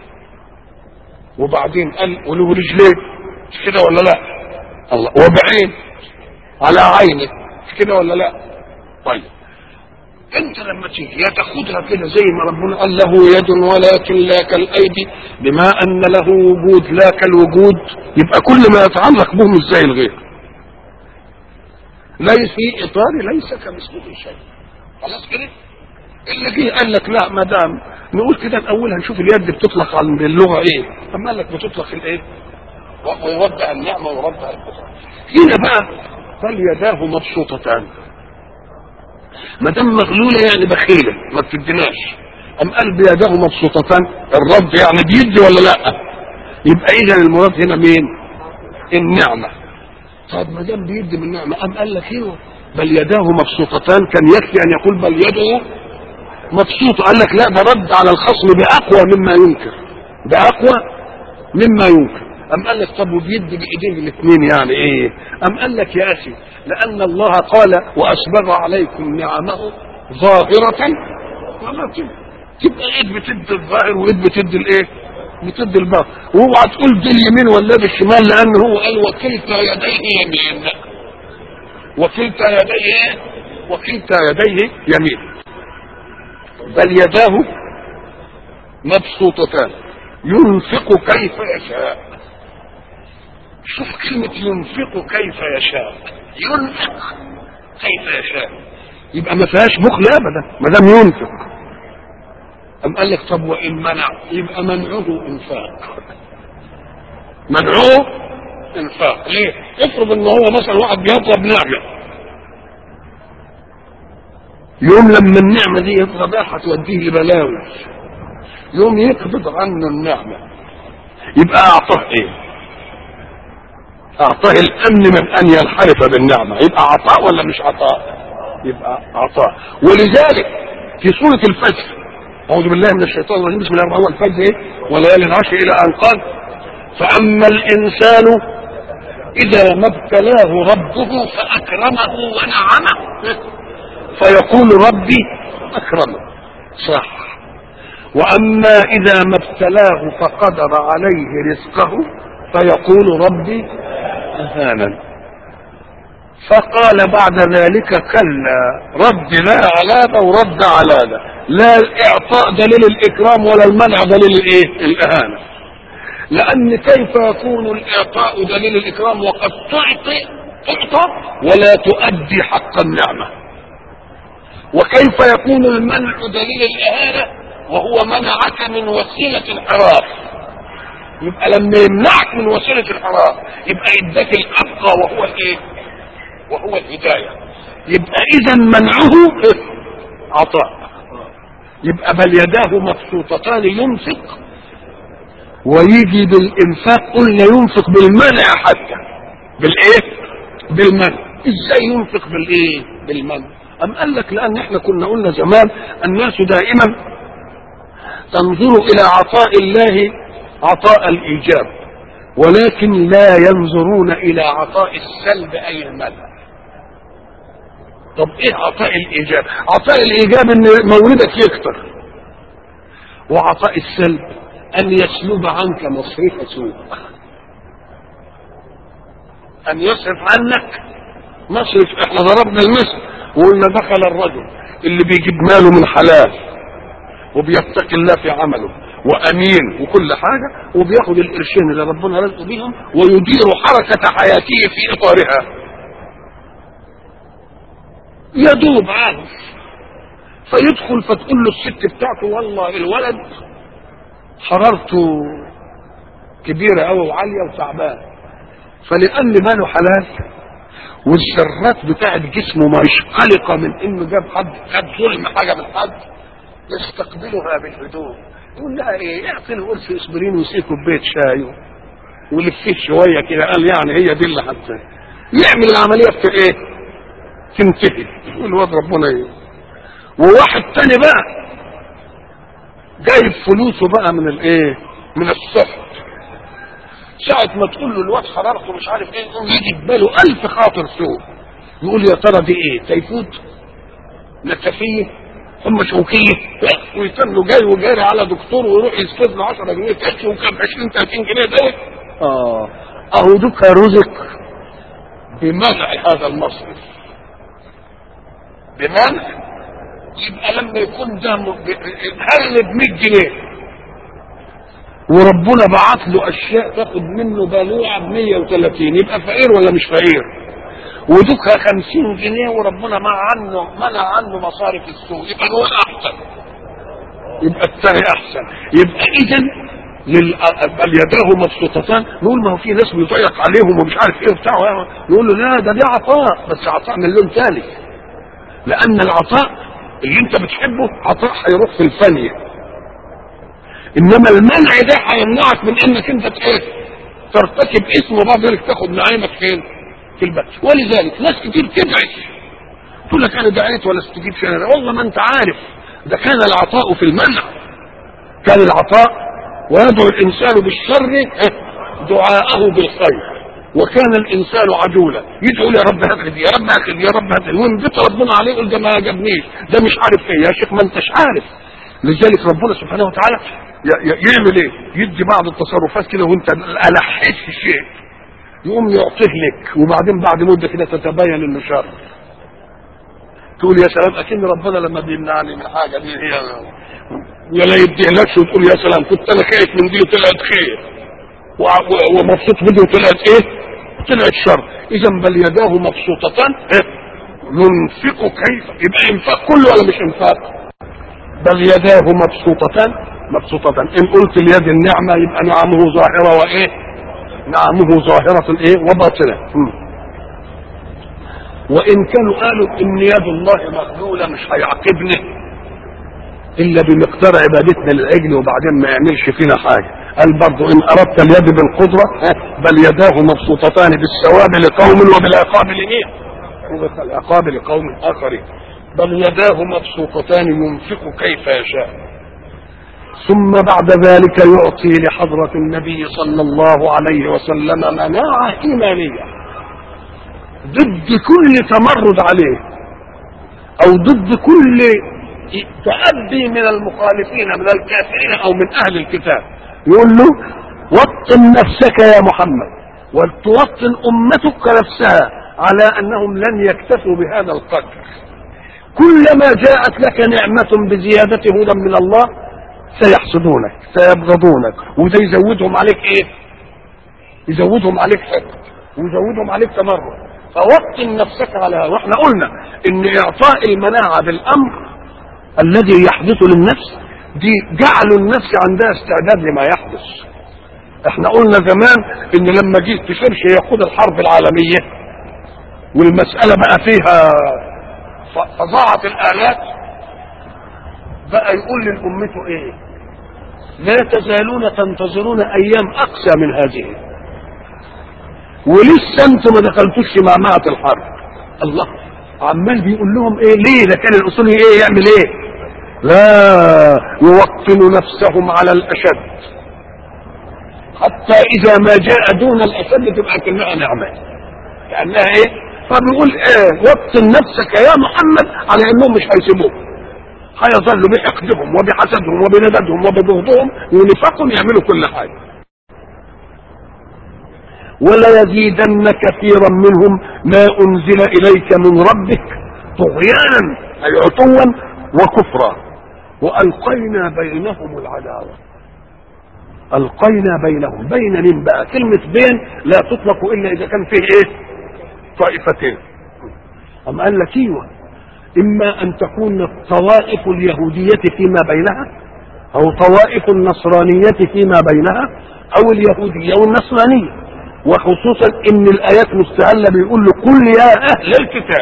وبعدين قال وله رجلين، مش كده ولا لا؟ الله وبعين على عينه، مش كده ولا لا؟ طيب انت لما تيجي يا تاخدها كده زي ما ربنا قال له يد ولكن لا كالايدي، بما ان له وجود لا كالوجود، يبقى كل ما يتعلق به مش زي الغير. ليس في اطار ليس كمثله شيء. خلاص كده. اللي جه قال لك لا، ما دام نقول كده الاول هنشوف اليد بتطلق عند اللغه ايه. اما قال لك بتطلق الايه؟ ويودع النعمه ويودع القدره. هنا بقى بل يداه مبسوطتان، ما دام مغلوله يعني بخيله ما بتديناش. ام قال بيداه مبسوطتان الرد يعني بيدي ولا لا؟ يبقى اذا المراد هنا مين؟ النعمه. طب ما دام بيدي من النعمه، ام قال لك ايوه بل يداه مبسوطتان، كان يكفي ان يقول بل يده مبسوطه. قال لك لا، ده رد على الخصم باقوى مما ينكر، باقوى مما ينكر. ام قال لك طب وبيدي بايديه الاثنين يعني ايه؟ ام قال لك يا اخي لان الله قال واسبغ عليكم نعمه ظاهره وباطنه، تبقى ايد بتدي الظاهر وايد بتدي الايه؟ بتدي الباطن. واوعى تقول دي اليمين ولا دي الشمال، لان هو قال وكلتا يديه يمين، وكلتا يديه وكلتا يديه يمين. بل يداه مبسوطتان ينفق كيف يشاء. شوف كلمة ينفق كيف يشاء، ينفق كيف يشاء، يبقى ما فيهاش بخل ابدا ما دام ينفق. أم قال لك طب وإن منع، يبقى منعه إنفاق، منعه إنفاق. ليه؟ افرض إن هو مثلا واحد بيطلب نعمة، يوم لما النعمة دي يطلبها هتوديه لبلاوي، يوم يقبض عنه النعمة، يبقى أعطاه إيه؟ أعطاه الأمن من أن ينحرف بالنعمة. يبقى عطاء ولا مش عطاء؟ يبقى عطاء. ولذلك في سورة الفجر، أعوذ بالله من الشيطان الرجيم، بسم الله الرحمن الرحيم، الفجر وليالي العشر إلى أن قال فأما الإنسان إذا ما ابتلاه ربه فأكرمه ونعمه فيقول ربي أكرمه، صح. وأما إذا ما ابتلاه فقدر عليه رزقه فيقول ربي أهانا. فقال بعد ذلك كلا رد لا على ده ورد على ده، لا الاعطاء دليل الاكرام ولا المنع دليل الايه؟ الاهانه. لان كيف يكون الاعطاء دليل الاكرام وقد تعطي تعطى ولا تؤدي حق النعمه؟ وكيف يكون المنع دليل الاهانه وهو منعك من وسيله الحراف؟ يبقى لما يمنعك من وسيله الحراف يبقى يديك الابقى وهو الايه؟ وهو الهدايه. يبقى اذا منعه عطاء. يبقى بل يداه مبسوطتان ينفق، ويجي بالانفاق قلنا ينفق بالمنع، حتى بالايه؟ بالمنع. ازاي ينفق بالايه؟ بالمنع. ام قال لك لان احنا كنا قلنا زمان الناس دائما تنظر الى عطاء الله عطاء الايجاب، ولكن لا ينظرون الى عطاء السلب اي المنع. طب ايه عطاء الايجاب؟ عطاء الايجاب ان مولدك يكتر، وعطاء السلب ان يسلب عنك مصرف سوء، ان يصرف عنك مصرف. احنا ضربنا المثل وقلنا دخل الرجل اللي بيجيب ماله من حلال وبيتقي الله في عمله وامين وكل حاجه، وبياخد القرشين اللي ربنا رزقه بيهم ويدير حركه حياته في اطارها، يدوب عارف. فيدخل فتقول له الست بتاعته والله الولد حرارته كبيره قوي وعاليه وتعبان، فلان ماله حلال والذرات بتاعت جسمه مش قلقه من انه جاب حد خد ظلم حاجه من حد، يستقبلها بالهدوء. يقول لها ايه، اعطي له قرص اسبرين وسيب كوبايه شاي ولفيه شويه كده، قال يعني هي دي اللي حتى يعمل العمليه في ايه تنتهي. يقول واد ربنا ايه. وواحد تاني بقى جايب فلوسه بقى من الايه من الصحت، ساعة ما تقول له الواد حرارته مش عارف ايه يجي باله الف خاطر سوء، يقول يا ترى دي ايه، تيفود، نتفيه، ثم شوكيه، ويتنه جاي وجاري على دكتور ويروح يستفيد له عشرة جنيه كشف وكام عشرين ثلاثين جنيه ده. اه اهو دوك رزق بمنع هذا المصرف، بمنع. يبقى لما يكون ده هل ب مية جنيه وربنا بعت له اشياء تاخد منه بلوعه ب مية وثلاثين، يبقى فقير ولا مش فقير؟ ودوكها خمسين جنيه وربنا منع عنه منع عنه مصارف السوق، يبقى هو احسن، يبقى الثاني احسن. يبقى اذا بل يداه مبسوطتان. نقول ما هو في ناس بيضيق عليهم ومش عارف ايه بتاعه، نقول له لا ده دي عطاء، بس عطاء من لون ثالث، لان العطاء اللي انت بتحبه عطاء هيروح في الفانيه، انما المنع ده هيمنعك من انك انت ترتكب اسم وبعد ذلك تاخد نعيمك فين؟ في البلد. ولذلك ناس كتير تدعي تقول لك انا دعيت ولا استجيب شيء، والله ما انت عارف ده كان العطاء في المنع، كان العطاء ويدعو الانسان بالشر دعاءه بالخير، وكان الانسان عجولا يدعو يا رب هات يا رب هات يا رب هات، المهم بيت ربنا عليه يقول ده ما عجبنيش ده مش عارف ايه. يا شيخ ما انتش عارف. لذلك ربنا سبحانه وتعالى يعمل ايه؟ يدي بعض التصرفات كده وانت الحيت في الشيء يقوم يعطيه لك، وبعدين بعد مده كده تتبين انه شر، تقول يا سلام اكن ربنا لما بيمنعني من حاجه دي هي ولا يديهلكش وتقول يا سلام كنت انا خايف من دي وطلعت خير ومبسوط مني وطلعت ايه؟ طلعت شر. اذا بل يداه مبسوطتان ينفق كيف، يبقى انفاق كله ولا مش انفاق؟ بل يداه مبسوطتان مبسوطتان. ان قلت اليد النعمه يبقى نعمه ظاهره وايه؟ نعمه ظاهره ايه وباطنه. وان كانوا قالوا ان يد الله مغلوله مش هيعاقبنا الا بمقدار عبادتنا للعجل وبعدين ما يعملش فينا حاجه. قال برضه ان اردت اليد بالقدره بل يداه مبسوطتان بالثواب لقوم وبالعقاب لمين؟ وبالعقاب لقوم اخرين. بل يداه مبسوطتان ينفق كيف يشاء. ثم بعد ذلك يعطي لحضرة النبي صلى الله عليه وسلم مناعة إيمانية ضد كل تمرد عليه أو ضد كل تأدي من المخالفين من الكافرين أو من أهل الكتاب. يقول له وطن نفسك يا محمد وتوطن أمتك نفسها على أنهم لن يكتفوا بهذا القدر. كلما جاءت لك نعمة بزيادة هدى من الله سيحسدونك سيبغضونك، وده يزودهم عليك ايه؟ يزودهم عليك حقد ويزودهم عليك تمرد. فوطن نفسك على هذا. واحنا قلنا ان اعطاء المناعة بالامر الذي يحدث للنفس دي جعلوا النفس عندها استعداد لما يحدث. احنا قلنا زمان ان لما جيت تشرش يقود الحرب العالمية والمسألة بقى فيها فظاعة الآلات، بقى يقول للأمته ايه؟ لا تزالون تنتظرون ايام اقسى من هذه، ولسه انتم ما دخلتوش في معمعة الحرب. الله عمال بيقول لهم ايه؟ ليه؟ ده كان الاصولي ايه يعمل ايه؟ لا يوطن نفسهم على الاشد حتى اذا ما جاء دون الاشد تبقى كلها نعمة لانها ايه؟ فبيقول ايه؟ وطن نفسك يا محمد على انهم مش هيسيبوك. هيظل بحقدهم وبحسدهم وبنددهم وببغضهم ونفاقهم يعملوا كل حاجه. ولا يزيدن كثيرا منهم ما انزل اليك من ربك طغيانا اي عتوا وكفرا والقينا بينهم العداوه. القينا بينهم، بين من بقى؟ كلمه بين لا تطلق الا اذا كان فيه ايه؟ طائفتين. أم قال لك ايوه، اما ان تكون الطوائف اليهوديه فيما بينها او طوائف النصرانيه فيما بينها او اليهوديه والنصرانيه، وخصوصا ان الايات مستهله بيقول له قل يا اهل الكتاب،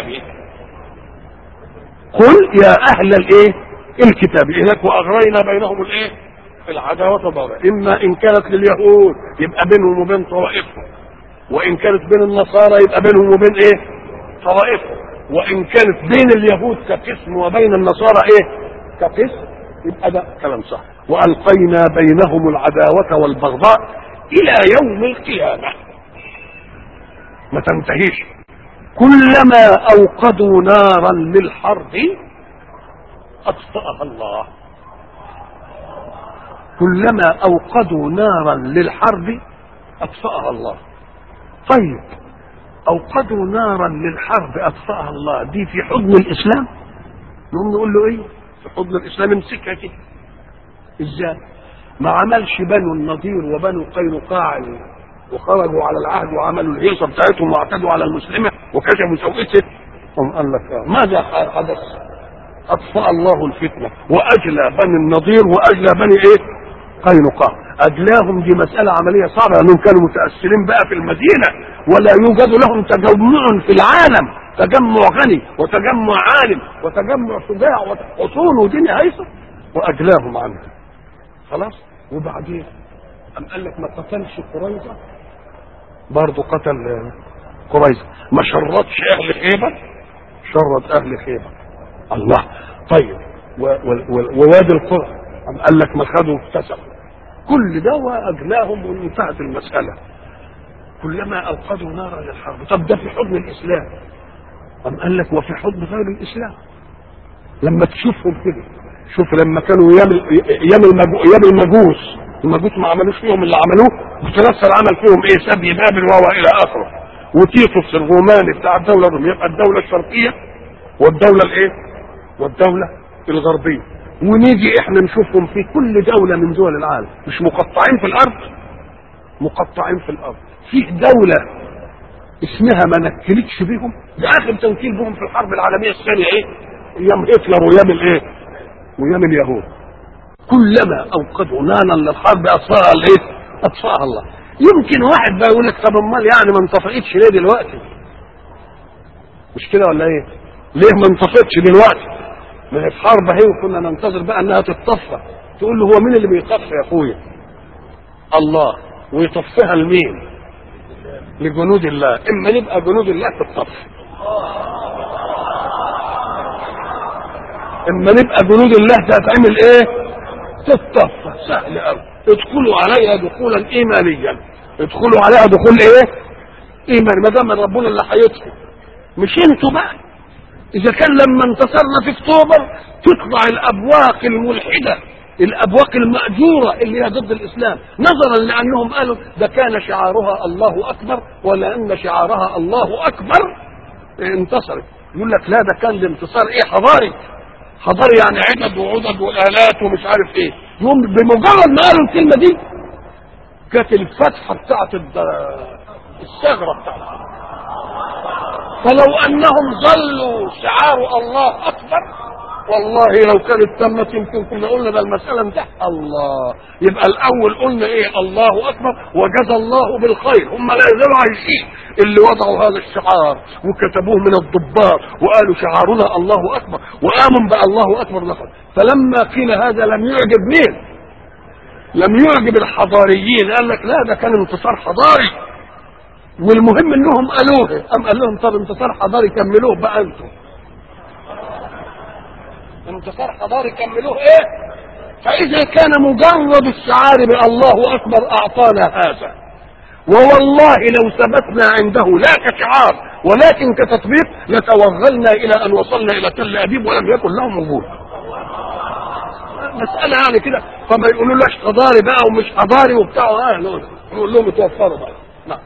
قل يا اهل الايه؟ الكتاب. هناك واغرينا بينهم الايه؟ العداوه والبغضاء. اما ان كانت لليهود يبقى بينهم وبين طوائفهم، وان كانت بين النصارى يبقى بينهم وبين ايه؟ طوائفهم، وان كانت بين اليهود كقسم وبين النصارى ايه؟ كقسم، يبقى ده كلام صح. والقينا بينهم العداوه والبغضاء الى يوم القيامه، ما تنتهيش. كلما اوقدوا نارا للحرب اطفأها الله. كلما اوقدوا نارا للحرب اطفأها الله. طيب اوقدوا نارا للحرب اطفأها الله، دي في حضن الاسلام؟ نقوم نقول له ايه؟ في حضن الاسلام امسكها كده. ازاي؟ ما عملش بنو النضير وبنو قينقاع وخرجوا على العهد وعملوا الهيصه بتاعتهم واعتدوا على المسلمه وكشفوا سوءته؟ قام قال لك آه. ماذا حدث؟ اطفأ الله الفتنه واجلى بني النضير واجلى بني ايه؟ قينقاع. اجلاهم، دي مساله عمليه صعبه لانهم كانوا متاثرين بقى في المدينه ولا يوجد لهم تجمع في العالم، تجمع غني وتجمع عالم وتجمع شجاع وحصون ودنيا هيصه، واجلاهم عنه. خلاص. وبعدين أم قال لك ما قتلش قريظة؟ برضه قتل قريظة. ما شردش أهل خيبر؟ شرد أهل خيبر. الله. طيب ووادي القرى أم قال لك ما خدوا اكتسبوا؟ كل ده وأجلاهم وانتهت المسألة. كلما أوقدوا نارا للحرب. طب ده في حضن الإسلام. أم قال لك وفي حضن غير الإسلام. لما تشوفهم كده، شوف لما كانوا ايام ايام المجوس، المجوس ما عملوش فيهم اللي عملوه، وتنصر عمل فيهم ايه؟ سبي بابل وهو الى اخره. وتيتوس الروماني بتاع الدوله الروميه، يبقى الدوله الشرقيه والدوله الايه؟ والدوله الغربيه. ونيجي احنا نشوفهم في كل دوله من دول العالم، مش مقطعين في الارض؟ مقطعين في الارض. فيه دوله اسمها ما نكلتش بهم، ده اخر تنكيل بهم في الحرب العالميه الثانيه ايه؟ ايام هتلر وايام الايه؟ وايام اليهود. كلما اوقدوا نارا للحرب اطفاها الايه؟ اطفاها الله. يمكن واحد بقى يقول لك طب امال يعني ما انطفئتش ليه دلوقتي؟ مش كده ولا ايه؟ ليه ما انطفئتش دلوقتي؟ ما هي في حرب اهي وكنا ننتظر بقى انها تتطفى. تقول له هو مين اللي بيطفي يا اخويا؟ الله. ويطفيها لمين؟ لجنود الله. اما نبقى جنود الله تتطفي، اما نبقى جنود الله تتعمل ايه؟ تتطفى. سهل قوي. ادخلوا عليها دخولا ايمانيا. ادخلوا عليها دخول ايه؟ ايمان. ما دام ربنا اللي هيدخل، مش انتوا بقى. اذا كان لما انتصرنا في اكتوبر تطلع الابواق الملحده، الابواق المأجوره اللي هي ضد الاسلام، نظرا لانهم قالوا ده كان شعارها الله اكبر، ولان شعارها الله اكبر انتصرت. يقول لك لا ده كان الانتصار ايه؟ حضاري. حضاري يعني عدد وعدد والالات ومش عارف ايه. يوم بمجرد ما قالوا الكلمه دي كانت الفتحه بتاعت الثغره بتاعتها. فلو انهم ظلوا شعار الله اكبر والله لو كانت تمت يمكن كنا قلنا ده المساله انتهت. الله. يبقى الاول قلنا ايه؟ الله اكبر وجزى الله بالخير. هم لا يزالوا عايشين اللي وضعوا هذا الشعار وكتبوه من الضباط وقالوا شعارنا الله اكبر وامن بقى الله اكبر لقد. فلما قيل هذا لم يعجب مين؟ لم يعجب الحضاريين. قال لك لا ده كان انتصار حضاري، والمهم انهم قالوه. ام قال لهم طب انتصار حضاري كملوه بقى انتم. انتصار حضاري كملوه ايه؟ فاذا كان مجرد الشعار بالله اكبر اعطانا هذا، ووالله لو ثبتنا عنده لا كشعار ولكن كتطبيق لتوغلنا الى ان وصلنا الى تل ابيب ولم يكن لهم وجود. مساله يعني كده، فما يقولوا لهاش حضاري بقى ومش حضاري وبتاع، اه نقول لهم اتوفروا بقى. نعم.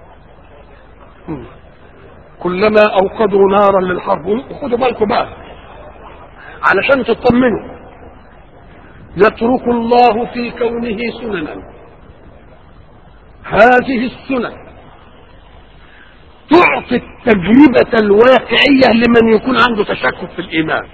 كلما اوقدوا نارا للحرب، خدوا بالكم بقى علشان تطمنوا، يترك الله في كونه سننا، هذه السنن تعطي التجربة الواقعية لمن يكون عنده تشكك في الإيمان.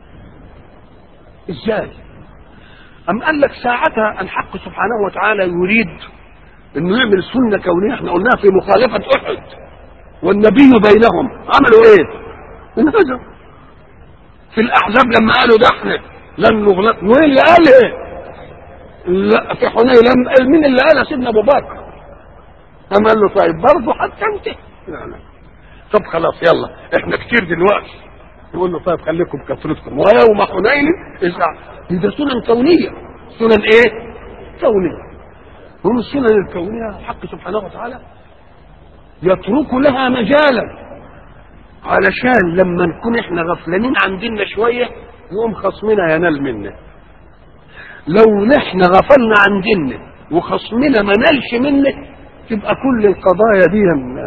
إزاي؟ أم قال لك ساعتها الحق سبحانه وتعالى يريد أنه يعمل سنة كونية، احنا قلناها في مخالفة أحد والنبي بينهم، عملوا إيه؟ انهزم في الأحزاب لما قالوا ده احنا لن نغلق. وين اللي قال إيه؟ لا في حنين لم مين اللي قال؟ سيدنا أبو بكر. أم قال له طيب برضه حتى أنت؟ لا لا. طب خلاص يلا احنا كتير دلوقتي. يقول له طيب خليكم كثرتكم ويوم حنين إذا ده سنن كونية. سنن ايه؟ كونية. هم السنن الكونية الحق سبحانه وتعالى يترك لها مجالا علشان لما نكون احنا غفلانين عن ديننا شوية يقوم خصمنا ينال منا. لو نحن غفلنا عن ديننا وخصمنا ما نالش منه تبقى كل القضايا دي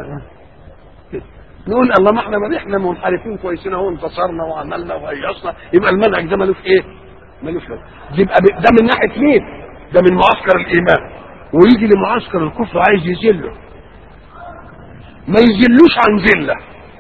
نقول الله ما احنا ما احنا منحرفين كويسين اهو، انتصرنا وعملنا وهيصنا، يبقى المنهج ده ملوش ايه؟ ملوش لازمه. يبقى ده من ناحيه مين؟ ده من معسكر الايمان، ويجي لمعسكر الكفر عايز يذله. ما يذلوش عن ذله،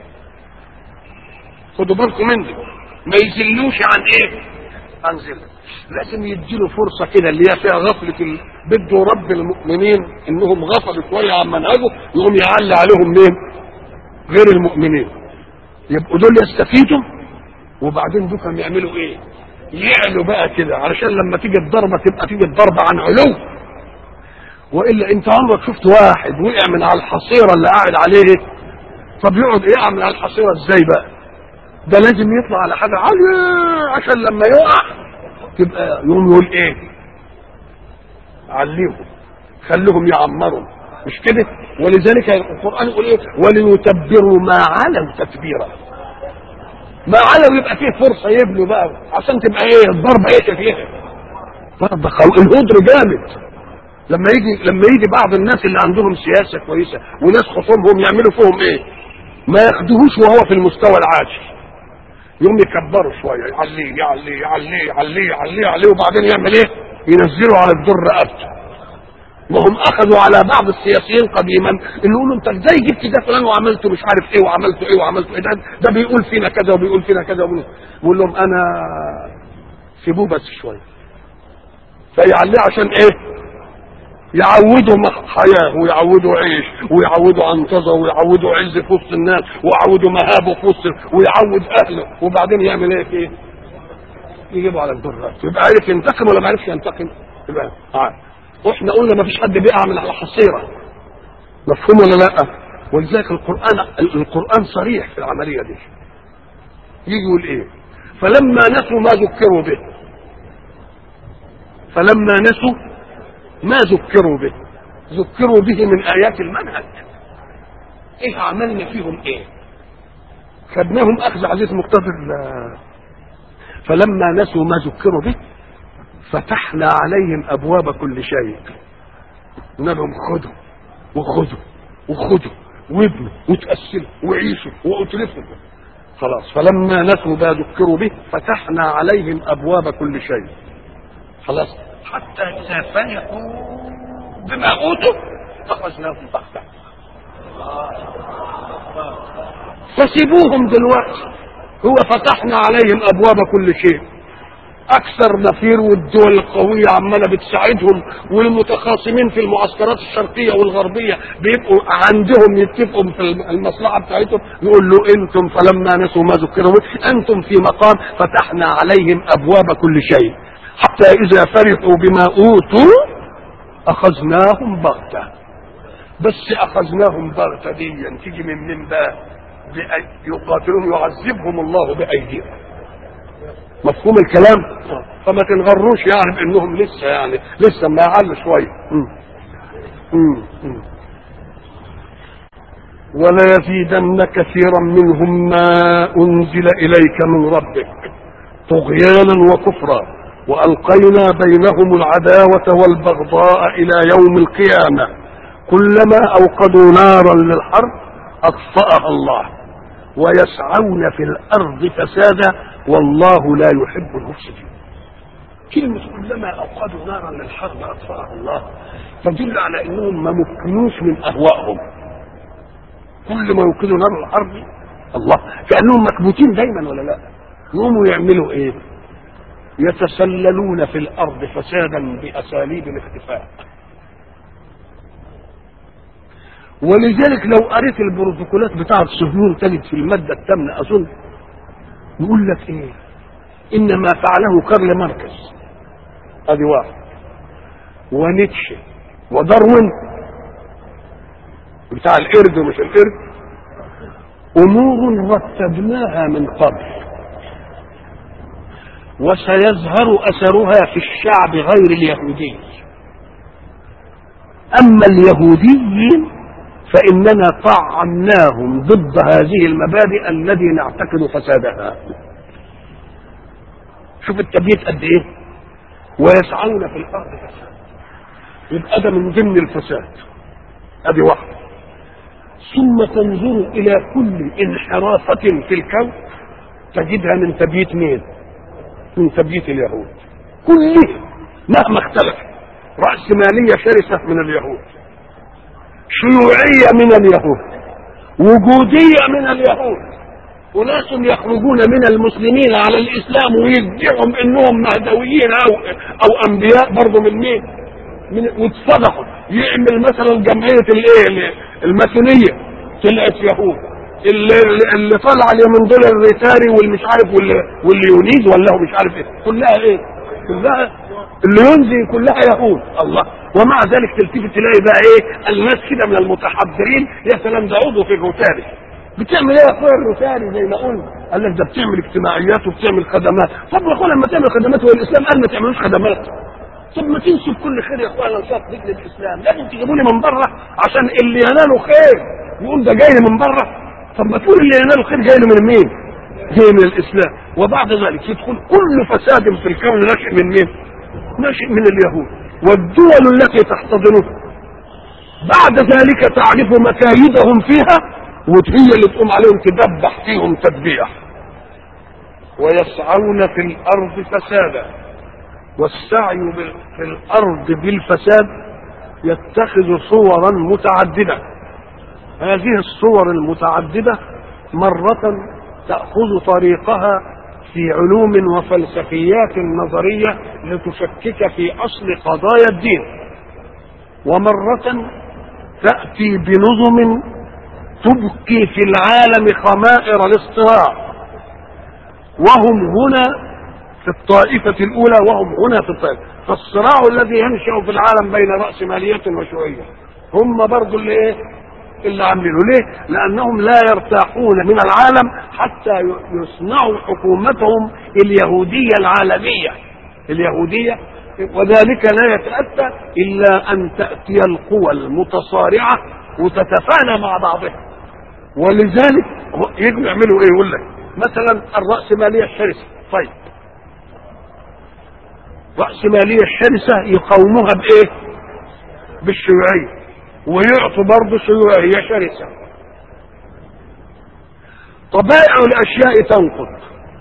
خدوا بالكم من دي، ما يذلوش عن ايه؟ عن ذله. لازم يديله فرصه كده اللي هي فيها غفله ال... بده رب المؤمنين انهم غفلوا شويه عن منهجه، يقوم يعلي عليهم مين؟ غير المؤمنين. يبقوا دول يستفيدوا، وبعدين دول كانوا يعملوا ايه؟ يعلوا بقى كده علشان لما تيجي الضربه تبقى تيجي الضربه عن علو. والا انت عمرك شفت واحد وقع من على الحصيره اللي قاعد عليه؟ طب يقعد يقع من على الحصيره ازاي بقى؟ ده لازم يطلع على حاجه عاليه عشان لما يقع تبقى يقوم يقول ايه؟ عليهم خليهم يعمروا، مش كده؟ ولذلك القرآن يقول ايه؟ وليتبروا ما علوا تتبيرا. ما علوا يبقى فيه فرصة يبنوا بقى عشان تبقى ايه الضربة ايه فيها؟ ضربة قوي، الهدر جامد. لما يجي لما يجي بعض الناس اللي عندهم سياسة كويسة وناس خصومهم يعملوا فيهم ايه؟ ما ياخدوهوش وهو في المستوى العاجل، يوم يكبروا شوية، يعليه يعليه يعليه يعليه يعليه يعليه وبعدين يعمل ايه؟ ينزلوا على الضر رقبته. وهم اخذوا على بعض السياسيين قديما اللي يقولوا انت ازاي جبت ده فلان وعملته مش عارف ايه وعملته ايه وعملته ايه، ده, ده بيقول فينا كذا وبيقول فينا كذا، ويقول لهم انا سيبوه بس شويه. فيعليه عشان ايه؟ يعودوا حياه ويعودوا عيش ويعودوا عنطزه ويعودوا عز في وسط الناس ويعودوا مهابه في وسط ويعود اهله، وبعدين يعمل ايه فيه؟ يجيبوا على الدرات. يبقى عارف ينتقم ولا ما عرفش ينتقم؟ يبقى عارف. واحنا قلنا ما فيش حد بيقع من على حصيره، مفهوم ولا لا؟ ولذلك القران القران صريح في العمليه دي. يجي يقول ايه؟ فلما نسوا ما ذكروا به، فلما نسوا ما ذكروا به، ذكروا به من ايات المنهج. ايه عملنا فيهم ايه؟ خدناهم اخذ عزيز مقتدر. فلما نسوا ما ذكروا به فتحنا عليهم ابواب كل شيء. قلنا لهم خذوا وخذوا وخذوا وابنوا وتأسلوا وعيشوا واتلفوا. خلاص فلما نسوا ما ذكروا به فتحنا عليهم ابواب كل شيء. خلاص حتى اذا فرحوا بما اوتوا اخذناهم بغتة. فسيبوهم دلوقتي، هو فتحنا عليهم ابواب كل شيء. اكثر نفير والدول القويه عماله بتساعدهم، والمتخاصمين في المعسكرات الشرقيه والغربيه بيبقوا عندهم يتفقوا في المصلحه بتاعتهم. يقول له انتم فلما نسوا ما ذكروا به انتم في مقام فتحنا عليهم ابواب كل شيء حتى اذا فرحوا بما اوتوا اخذناهم بغته. بس اخذناهم بغته دي تيجي من من بقى يقاتلون يعذبهم الله بايديهم. مفهوم الكلام؟ فما تنغروش يعني بانهم لسه يعني لسه ما يعلوا شويه. ولا يزيدن كثيرا منهم ما انزل اليك من ربك طغيانا وكفرا وألقينا بينهم العداوة والبغضاء إلى يوم القيامة كلما أوقدوا نارا للحرب أطفأها الله ويسعون في الأرض فسادا والله لا يحب المفسدين. كلمة كلما أوقدوا نارا للحرب أطفأها الله تدل على أنهم ما مكنوش من أهوائهم. كل ما يوقدوا نار للحرب الله كأنهم مكبوتين دايما ولا لا؟ يقوموا يعملوا إيه؟ يتسللون في الأرض فسادا بأساليب الاختفاء. ولذلك لو قريت البروتوكولات بتاعة صهيون تجد في المادة الثامنة أظن يقول لك إيه؟ إنما فعله كارل ماركس أدي واحد ونيتشه وداروين بتاع القرد ومش القرد أمور رتبناها من قبل وسيظهر أثرها في الشعب غير اليهودي. أما اليهوديين فإننا طعناهم ضد هذه المبادئ الذي نعتقد فسادها. شوف التبييت قد إيه؟ ويسعون في الأرض فساد، يبقى ده من ضمن الفساد هذه واحدة. ثم تنظر إلى كل انحرافة في الكون تجدها من تبييت مين؟ من تبييت اليهود كله مهما اختلف. رأسمالية شرسة من اليهود، شيوعية من اليهود، وجودية من اليهود، وناس يخرجون من المسلمين على الإسلام ويدعهم إنهم مهدويين أو أو أنبياء برضه من مين؟ من وتصدقوا. يعمل مثلا جمعية الإيه الماسونية طلعت يهود، اللي, اللي طلع اليومين دول الريتاري والمش عارف والليونيز ولا هو مش عارف ايه كلها ايه؟ كلها الليونزي كلها يهود. الله. ومع ذلك تلتفت تلاقي بقى ايه الناس كده من المتحضرين يا سلام ده عضو في الروتاري. بتعمل ايه يا اخويا الروتاري زي ما قلنا؟ قال لك ده بتعمل اجتماعيات وبتعمل خدمات. طب يا اخويا لما تعمل خدمات والاسلام قال ما تعملوش خدمات. طب ما تنسب كل خير يا اخويا لنشاط ذكر الاسلام. لازم تجيبوا لي من بره عشان اللي ينالوا خير يقول ده جاي من بره. طب ما تقول اللي ينالوا خير جاي من مين؟ جاي من الاسلام. وبعد ذلك يدخل كل فساد في الكون ناشئ من مين؟ ناشئ من اليهود والدول التي تحتضنه. بعد ذلك تعرف مكايدهم فيها وهي اللي تقوم عليهم تدبح فيهم تدبيح. ويسعون في الارض فسادا. والسعي في الارض بالفساد يتخذ صورا متعدده. هذه الصور المتعدده مرة تأخذ طريقها في علوم وفلسفيات نظرية لتشكك في أصل قضايا الدين، ومرة تأتي بنظم تبكي في العالم خمائر الاصطراع. وهم هنا في الطائفة الأولى وهم هنا في الطائفة. فالصراع الذي ينشأ في العالم بين رأسمالية وشيوعية هم برضو اللي ايه اللي عاملينه. ليه؟ لأنهم لا يرتاحون من العالم حتى يصنعوا حكومتهم اليهودية العالمية اليهودية وذلك لا يتأتى إلا أن تأتي القوى المتصارعة وتتفانى مع بعضها. ولذلك يجب يعملوا ايه؟ يقول لك مثلا الرأسمالية الشرسة. طيب الرأسمالية الشرسة يقاوموها بايه؟ بالشيوعية، ويعطوا برضه شيوعية شرسة. طبائع الاشياء تنقض.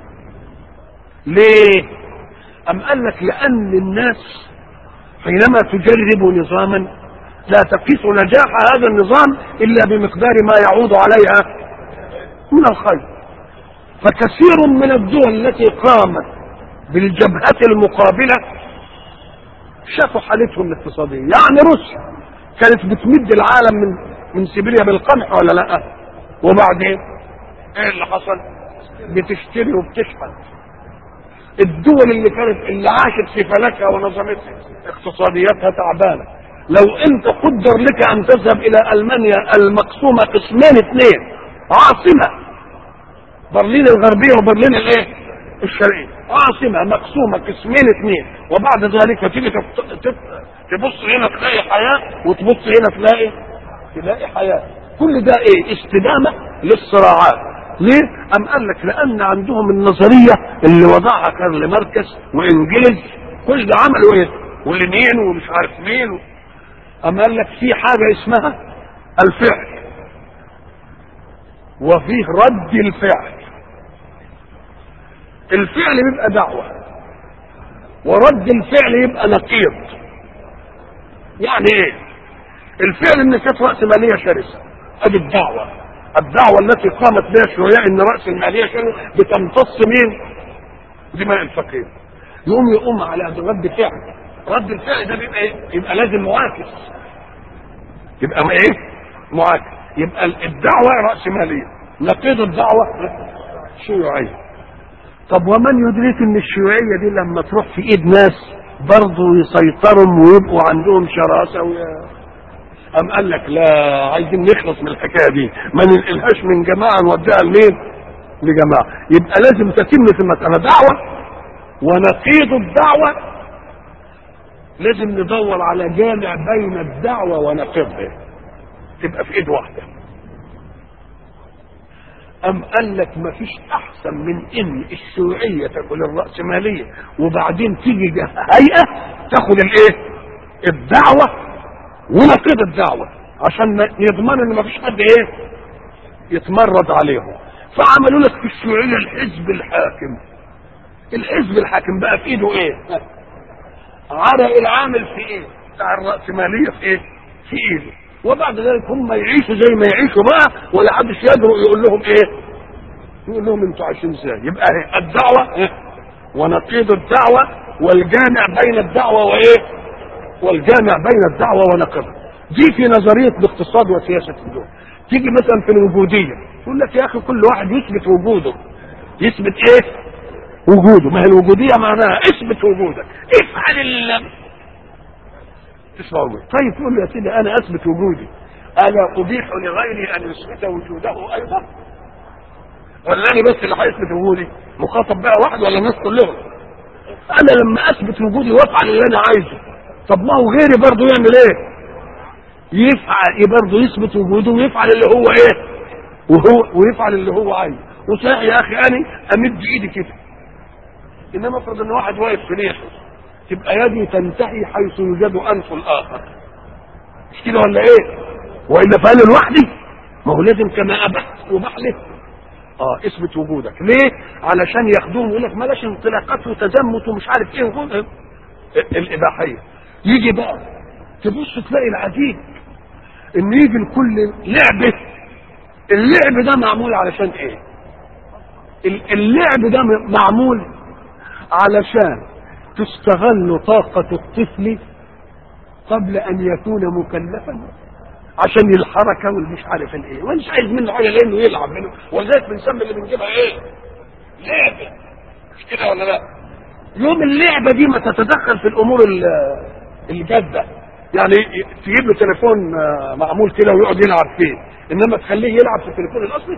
ليه؟ ام قال لك لان الناس حينما تجرب نظاما لا تقيس نجاح هذا النظام الا بمقدار ما يعود عليها من الخير. فكثير من الدول التي قامت بالجبهة المقابلة شافوا حالتهم الاقتصادية. يعني روسيا كانت بتمد العالم من من سيبيريا بالقمح ولا لا؟ وبعدين ايه اللي حصل؟ بتشتري وبتشحن. الدول اللي كانت اللي عاشت في فلكها ونظمتها اقتصادياتها تعبانه. لو انت قدر لك ان تذهب الى المانيا المقسومه قسمين اثنين، عاصمه برلين الغربيه وبرلين الايه الشرقيه، عاصمه مقسومه قسمين اثنين، وبعد ذلك تيجي تبص هنا تلاقي حياه وتبص هنا تلاقي تلاقي حياه. كل ده ايه؟ استدامه للصراعات. ليه؟ أم قال لك لأن عندهم النظرية اللي وضعها كارل ماركس وإنجلز كل ده عملوا إيه؟ ولينين ومش عارف مين. أم قال لك في حاجة اسمها الفعل وفيه رد الفعل. الفعل بيبقى دعوة ورد الفعل يبقى نقيض. يعني ايه؟ الفعل ان كانت رأس مالية شرسة، ادي الدعوة. الدعوة التي قامت بها الشيوعية ان رأس المالية شرسة بتمتص مين؟ دماء الفقير. يقوم يقوم على رد فعل. رد الفعل ده بيبقى ايه؟ يبقى لازم معاكس. يبقى ايه؟ معاكس. يبقى الدعوة رأس مالية، نقيض الدعوة شيوعية. طب ومن يدرك ان الشيوعية دي لما تروح في ايد ناس برضو يسيطروا ويبقوا عندهم شراسة ويا... أم قال لك لا، عايزين نخلص من الحكاية دي، ما ننقلهاش من جماعة نوديها لمين؟ لجماعة. يبقى لازم تتم في المسألة دعوة ونقيض الدعوة. لازم ندور على جامع بين الدعوة ونقيضها تبقى في ايد واحدة. أم قال لك ما فيش أحسن من إن الشيوعية تاكل الرأسمالية وبعدين تيجي هيئة تاخد الإيه؟ الدعوة ونقيض الدعوة عشان يضمن إن ما فيش حد إيه؟ يتمرد عليهم. فعملوا لك في الشيوعية الحزب الحاكم. الحزب الحاكم بقى في إيده إيه؟ عرق العامل في إيه؟ بتاع الرأسمالية في إيه؟ في إيده. وبعد ذلك هم يعيشوا زي ما يعيشوا بقى، ولا حدش يجرؤ يقول لهم ايه؟ يقول لهم انتوا عايشين ازاي؟ يبقى الدعوه إيه؟ ونقيض الدعوه والجامع بين الدعوه وايه؟ والجامع بين الدعوه ونقيضها. دي في نظريه الاقتصاد وسياسه الدول. تيجي مثلا في الوجوديه يقول لك يا اخي كل واحد يثبت وجوده. يثبت ايه؟ وجوده. ما هي الوجوديه معناها اثبت وجودك، افعل اللي تسمع وجودي. طيب تقول له يا سيدي انا اثبت وجودي، الا ابيح لغيري ان يثبت وجوده ايضا؟ ولا انا بس اللي هيثبت وجودي؟ مخاطب بقى واحد ولا الناس كلهم؟ انا لما اثبت وجودي وافعل اللي انا عايزه، طب ما هو غيري برضه يعمل ايه؟ يفعل برضه يثبت وجوده ويفعل اللي هو ايه؟ وهو ويفعل اللي هو عايزه. وصحيح يا اخي انا امد ايدي كده، انما افرض ان واحد واقف في ريحه تبقى يدي تنتهي حيث يوجد انف الاخر، مش كده ولا ايه؟ والا فانا لوحدي؟ ما هو لازم كما ابحت وبحلف اه اثبت وجودك. ليه؟ علشان ياخدوهم يقول لك بلاش انطلاقات وتزمت ومش عارف ايه وجود الاباحيه. يجي بقى تبص تلاقي العجيب ان يجي لكل لعبه، اللعب ده معمول علشان ايه؟ اللعب ده معمول علشان تستغل طاقة الطفل قبل ان يكون مكلفا عشان الحركة والمش عارف الايه، ومش عايز منه حاجة لانه يلعب منه. ولذلك بنسمي اللي بنجيبها ايه؟ لعبة، مش كده ولا لا؟ يوم اللعبة دي ما تتدخل في الامور الجادة، يعني تجيب له تليفون معمول كده ويقعد يلعب فيه، انما تخليه يلعب في التليفون الاصلي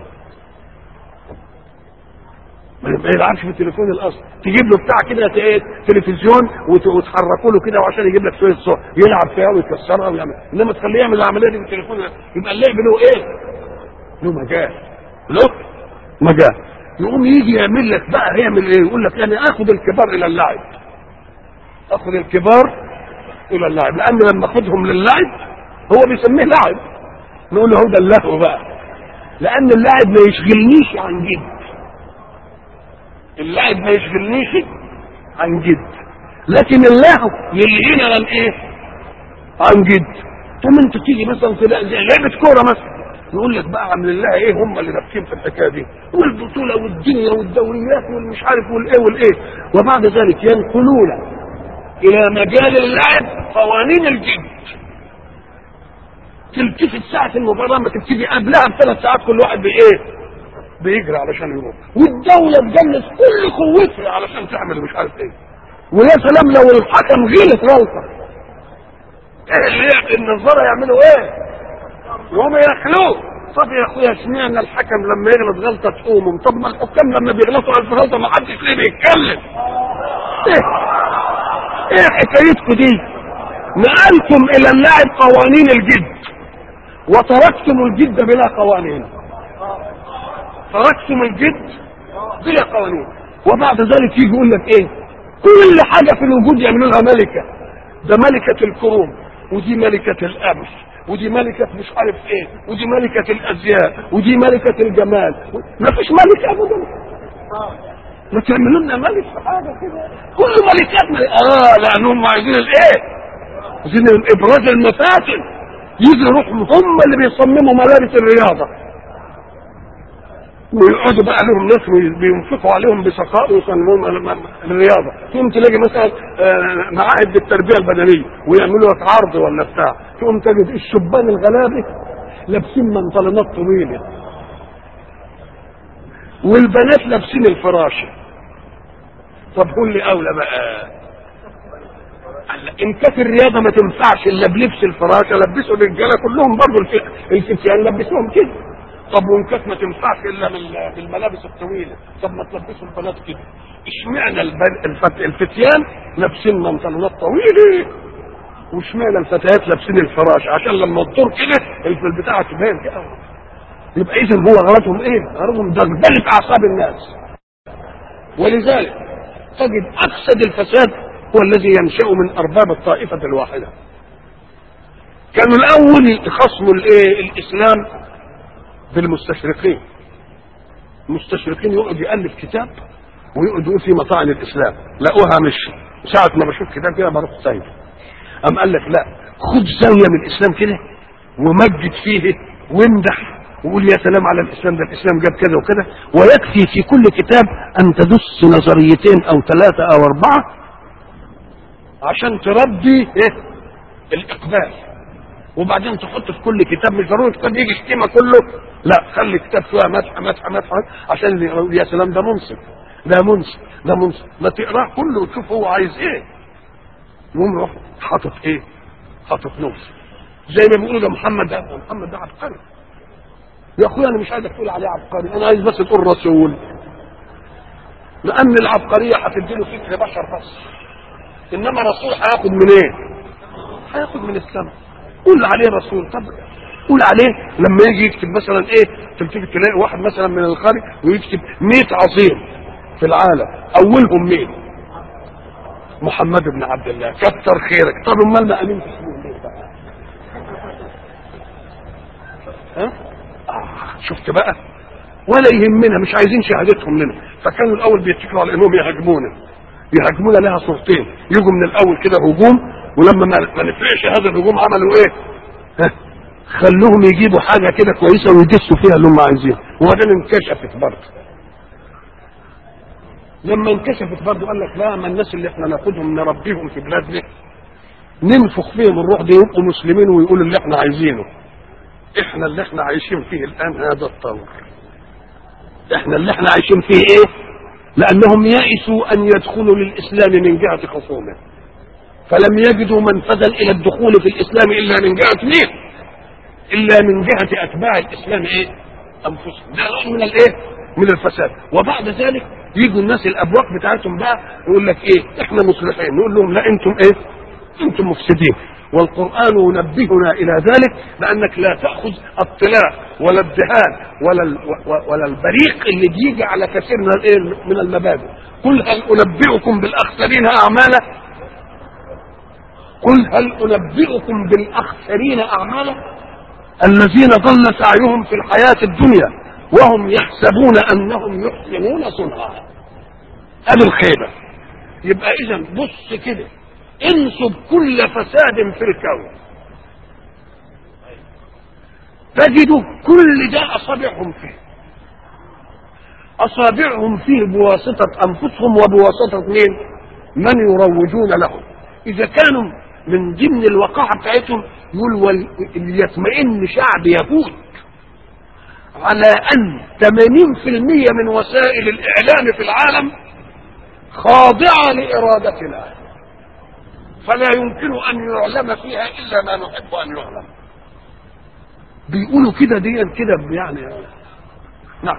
ما يلعبش في التليفون الاصلي. تجيب له بتاع كده تلفزيون وتحركوا له كده وعشان يجيب لك شويه صوت يلعب فيها ويكسرها ويعمل، انما تخليه يعمل العمليه دي بالتليفون يبقى اللعب له ايه؟ له مجال، له مجال. يقوم يجي يعمل لك بقى يعمل ايه؟ يقول لك يعني اخذ الكبار الى اللعب، اخذ الكبار الى اللعب، لان لما اخذهم للعب هو بيسميه لعب، نقول له هو ده اللهو بقى، لان اللعب ما يشغلنيش عن جد، اللعب ما يشغلنيش عن جد، لكن اللهو يلهينا عن ايه؟ عن جد. ثم انت تيجي مثلا في لعبه كوره مثلا يقول لك بقى عامل الله ايه هم اللي دافعين في الحكايه دي والبطوله والدنيا والدوريات والمش عارف والايه والايه، وبعد ذلك ينقلون الى مجال اللعب قوانين الجد. تلتفت ساعه المباراه ما تبتدي قبلها بثلاث ساعات كل واحد بايه؟ بيجري علشان يروح، والدولة تجلس كل قوتها علشان تعمل مش عارف ايه. ويا سلام لو الحكم غلط غلطة، ايه اللي النظارة يعملوا ايه؟ وهم يخلوه. طب يا اخويا سمعنا الحكم لما يغلط غلطة تقومهم، طب ما الحكام لما بيغلطوا ألف غلطة ما حدش ليه بيتكلم؟ ايه؟ ايه حكايتكم دي؟ نقلتم الى اللعب قوانين الجد وتركتم الجد بلا قوانين. تركتم الجد بلا قوانين. وبعد ذلك يجي يقول لك ايه؟ كل حاجه في الوجود يعملوا لها ملكه، ده ملكه الكروم، ودي ملكه الامس، ودي ملكه مش عارف ايه، ودي ملكه الازياء، ودي ملكه الجمال. ما فيش ملكه ابدا. ما تعملوا لنا ملك في حاجه كده، كل ملكات ملك. اه لانهم عايزين الايه؟ عايزين ابراز المفاتن. يجي يروحوا هم اللي بيصمموا ملابس الرياضه، ويقعدوا بقى لهم ناس بينفقوا عليهم بسخاء ويصمموا الرياضه. تقوم تلاقي مثلا معاهد التربيه البدنيه ويعملوا لك عرض ولا بتاع، تقوم تجد الشبان الغلابه لابسين منطلونات طويله والبنات لابسين الفراشه. طب قول لي اولى بقى، ان كانت الرياضه ما تنفعش الا بلبس الفراشه لبسوا الرجاله كلهم برضه الفتيان لبسوهم كده. طب وان كانت ما تنفعش الا بالملابس الطويله، طب ما تلبسوا البنات كده. اشمعنى الفتيان لابسين منطلونات طويله واشمعنى الفتيات لابسين الفراشه؟ عشان لما تدور كده البتاعه تبان كده. يبقى اذا هو غرضهم ايه؟ غرضهم دغدغه اعصاب الناس. ولذلك تجد افسد الفساد هو الذي ينشأ من ارباب الطائفه الواحده. كانوا الاول خصموا الايه؟ الاسلام بالمستشرقين. المستشرقين يقعد يألف كتاب ويقعد يقول في مطاعن الاسلام، لقوها مش ساعه ما بشوف كتاب كده بروح سايب. قام قال لك لا، خد زاويه من الاسلام كده ومجد فيه وامدح وقول يا سلام على الاسلام، ده الاسلام جاب كذا وكذا. ويكفي في كل كتاب ان تدس نظريتين او ثلاثه او اربعه عشان تربي ايه؟ الاقبال. وبعدين تحط في كل كتاب، مش ضروري كتاب يجي يشتمه كله، لا خلي كتاب فيها مدح مدح مدح عشان يقول يا سلام ده منصف ده منصف ده منصف. ما تقراه كله وتشوف هو عايز ايه، يقوم يروح حاطط ايه؟ حاطط نص. زي ما بيقولوا ده محمد ده محمد ده عبقري. يا اخويا انا مش عايزك تقول عليه عبقري، انا عايز بس تقول رسول، لان العبقريه هتديله فكر بشر بس، انما رسول هياخد من ايه؟ هياخد من السماء. قول عليه رسول. طب قول عليه لما يجي يكتب مثلا ايه؟ تمسك تلاقي واحد مثلا من الخارج ويكتب مئة عظيم في العالم، اولهم مين؟ محمد بن عبد الله، كتر خيرك. طب امال ما امنتش بيه بقى؟ ها؟ آه شفت بقى؟ ولا يهمنا، مش عايزين شهادتهم لنا. فكانوا الاول بيتكلوا على انهم يهاجمونا يهاجمونا لها صورتين، يجوا من الاول كده هجوم، ولما ما نفعش هذا الهجوم عملوا ايه؟ ها؟ خلوهم يجيبوا حاجه كده كويسه ويدسوا فيها اللي هم عايزينها. وبعدين انكشفت برضه. لما انكشفت برضه قال لك لا، ما الناس اللي احنا ناخدهم نربيهم في بلادنا ننفخ فيهم الروح دي يبقوا مسلمين ويقولوا اللي احنا عايزينه. احنا اللي احنا عايشين فيه الان هذا الطور، احنا اللي احنا عايشين فيه ايه؟ لانهم يئسوا ان يدخلوا للاسلام من جهه خصومه، فلم يجدوا منفذا الى الدخول في الاسلام الا من جهه مين؟ الا من جهه اتباع الاسلام ايه؟ انفسهم. ده نوع من الايه؟ من الفساد. وبعد ذلك يجوا الناس الابواق بتاعتهم بقى يقول لك ايه؟ احنا مصلحين. نقول لهم لا، انتم ايه؟ انتم مفسدين. والقران ينبهنا الى ذلك، لانك لا تاخذ الطلاء ولا الدهان ولا ولا البريق اللي بيجي على كثير من الايه؟ من المبادئ. قل هل انبئكم بالاخسرين اعمالا؟ قل هل انبئكم بالاخسرين اعمالا؟ الذين ضل سعيهم في الحياه الدنيا وهم يحسبون انهم يحسنون صنعا. ادي الخيبه. يبقى اذا بص كده، انسب كل فساد في الكون تجدوا كل ده اصابعهم فيه، اصابعهم فيه بواسطه انفسهم وبواسطه مين؟ من يروجون لهم. اذا كانوا من ضمن الوقاحه بتاعتهم يقول يطمئن شعب يهود على ان ثمانين في المئة من وسائل الاعلام في العالم خاضعه لارادتنا، فلا يمكن ان يعلم فيها الا ما نحب ان يعلم. بيقولوا كده دي كده يعني. نعم.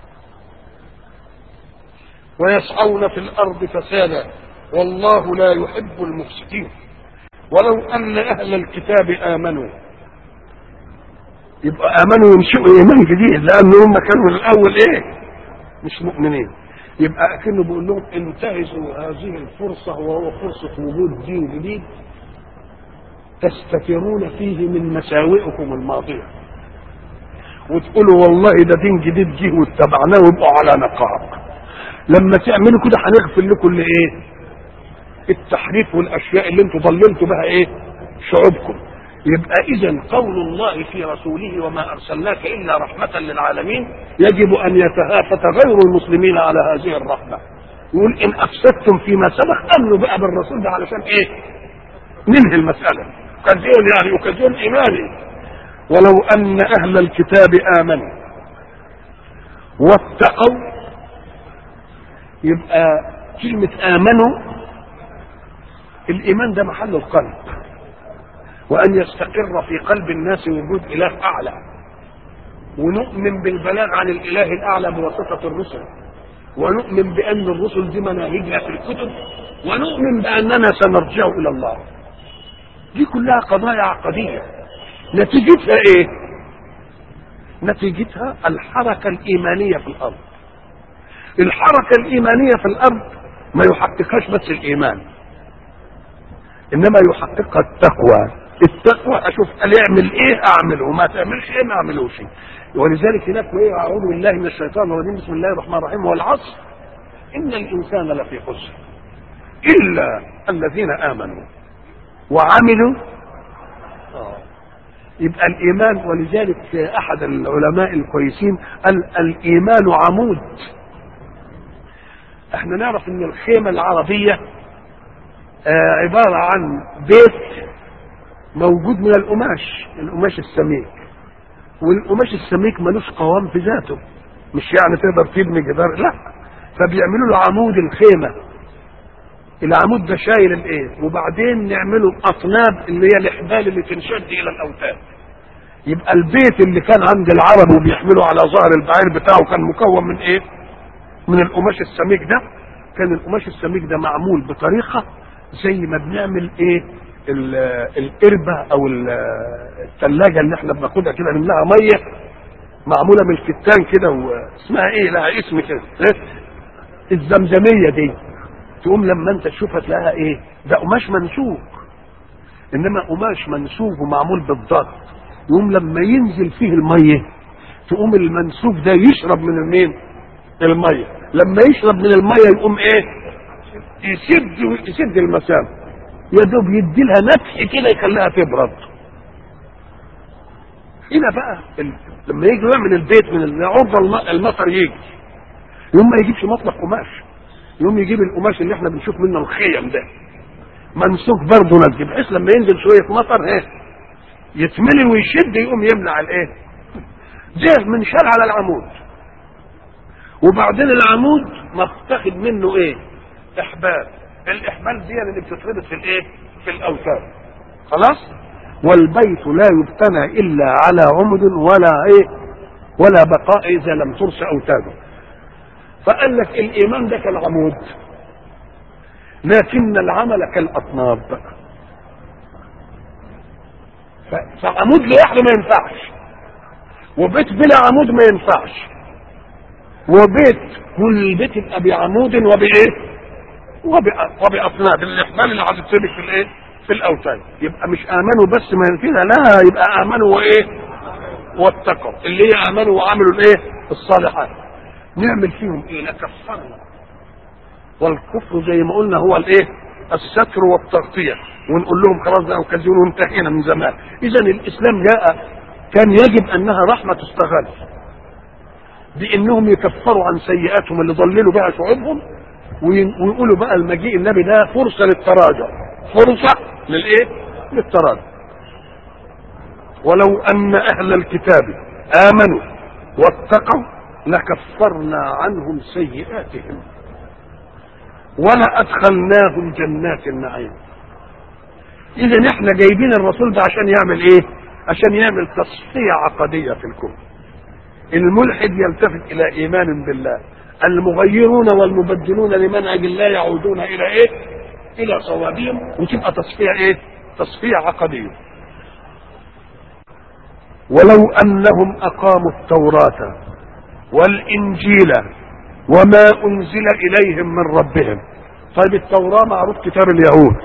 ويسعون في الارض فسادا والله لا يحب المفسدين. ولو ان اهل الكتاب امنوا يبقى امنوا ينشئوا ايمان جديد، لان هم كانوا من الاول ايه؟ مش مؤمنين. يبقى اكنه بيقول لهم انتهزوا هذه الفرصه، وهو فرصه وجود دين جديد تستترون فيه من مساوئكم الماضيه، وتقولوا والله ده دين جديد جه واتبعناه ويبقوا على نقاء. لما تعملوا كده هنغفر لكم الايه؟ التحريف والاشياء اللي انتم ضللتوا بها ايه؟ شعوبكم. يبقى اذا قول الله في رسوله وما ارسلناك الا رحمه للعالمين يجب ان يتهافت غير المسلمين على هذه الرحمه. يقول ان افسدتم فيما سبق امنوا بقى بالرسول ده علشان ايه؟ ننهي المساله. اوكازيون يعني اوكازيون ايماني. ولو ان اهل الكتاب امنوا واتقوا، يبقى كلمه امنوا الايمان ده محل القلب، وأن يستقر في قلب الناس وجود إله أعلى، ونؤمن بالبلاغ عن الإله الأعلى بواسطة الرسل، ونؤمن بأن الرسل دي مناهجها في الكتب، ونؤمن بأننا سنرجع إلى الله. دي كلها قضايا عقدية. نتيجتها إيه؟ نتيجتها الحركة الإيمانية في الأرض. الحركة الإيمانية في الأرض ما يحققهاش بس الإيمان، إنما يحققها التقوى. التقوى اشوف قال اعمل ايه اعمله، وما تعملش ايه ما اعملوش. ولذلك هناك ايه؟ اعوذ بالله من الشيطان الرجيم، بسم الله الرحمن الرحيم، والعصر ان الانسان لفي خسر الا الذين امنوا وعملوا. آه. يبقى الايمان، ولذلك احد العلماء الكويسين قال الايمان عمود. احنا نعرف ان الخيمه العربيه آه عباره عن بيت موجود من القماش، القماش السميك، والقماش السميك ملوش قوام في ذاته، مش يعني تقدر تبني جدار، لا، فبيعملوا له عمود الخيمه. العمود ده شايل الايه، وبعدين نعمله اطناب اللي هي الاحبال اللي تنشد الى الاوتاد. يبقى البيت اللي كان عند العرب وبيحملوا على ظهر البعير بتاعه كان مكون من ايه؟ من القماش السميك ده. كان القماش السميك ده معمول بطريقه زي ما بنعمل ايه؟ القربة او الثلاجة اللي احنا بناخدها كده نملاها مية، معمولة من الكتان كده، واسمها ايه؟ لها اسم كده، الزمزمية دي. تقوم لما انت تشوفها تلاقيها ايه؟ ده قماش منسوج، انما قماش منسوج ومعمول بالضغط. يقوم لما ينزل فيه المية تقوم المنسوج ده يشرب من المين؟ المية. لما يشرب من المية يقوم ايه؟ يسد يسد المسام، يا دوب يدي لها نفح كده يخليها تبرد. هنا بقى لما يجي يعمل البيت من عرض المطر، يجي يوم ما يجيبش مطلق قماش، يوم يجيب القماش اللي احنا بنشوف منه الخيم ده منسوخ برضه نسج، بحيث لما ينزل شويه مطر ايه؟ يتملي ويشد، يقوم يمنع الايه؟ ده منشال على العمود، وبعدين العمود متاخد منه ايه؟ احبال. الاحبال دي اللي بتتربط في الايه؟ في الاوتاد. خلاص. والبيت لا يبتنى الا على عمد ولا ايه؟ ولا بقاء اذا لم ترس اوتاده. فقال لك الايمان ده كالعمود، لكن العمل كالاطناب. فعمود لوحده ما ينفعش، وبيت بلا عمود ما ينفعش، وبيت كل بيت يبقى بعمود وبايه؟ وبأطناب الاحبال اللي هتتسبك في الايه؟ في الاوتاد. يبقى مش امنوا بس ما ينفيها، لا، يبقى امنوا وايه؟ واتقوا، اللي هي امنوا وعملوا الايه؟ الصالحات. نعمل فيهم ايه؟ لكفرنا. والكفر زي ما قلنا هو الايه؟ الستر والتغطيه، ونقول لهم خلاص ده اوكازيون وانتهينا من زمان. اذا الاسلام جاء كان يجب انها رحمه تستغل بانهم يكفروا عن سيئاتهم اللي ضللوا بها شعوبهم، ويقولوا بقى المجيء النبي ده فرصه للتراجع، فرصه للايه؟ للتراجع. ولو ان اهل الكتاب امنوا واتقوا لكفرنا عنهم سيئاتهم ولادخلناهم جنات النعيم. اذا احنا جايبين الرسول ده عشان يعمل ايه؟ عشان يعمل تصفيه عقديه في الكون. الملحد يلتفت الى ايمان بالله، المغيرون والمبدلون لمنهج الله يعودون الى ايه؟ الى صوابهم، وتبقى تصفيه ايه؟ تصفيه عقديه. ولو انهم اقاموا التوراة والانجيل وما انزل اليهم من ربهم. طيب التوراة معروف كتاب اليهود،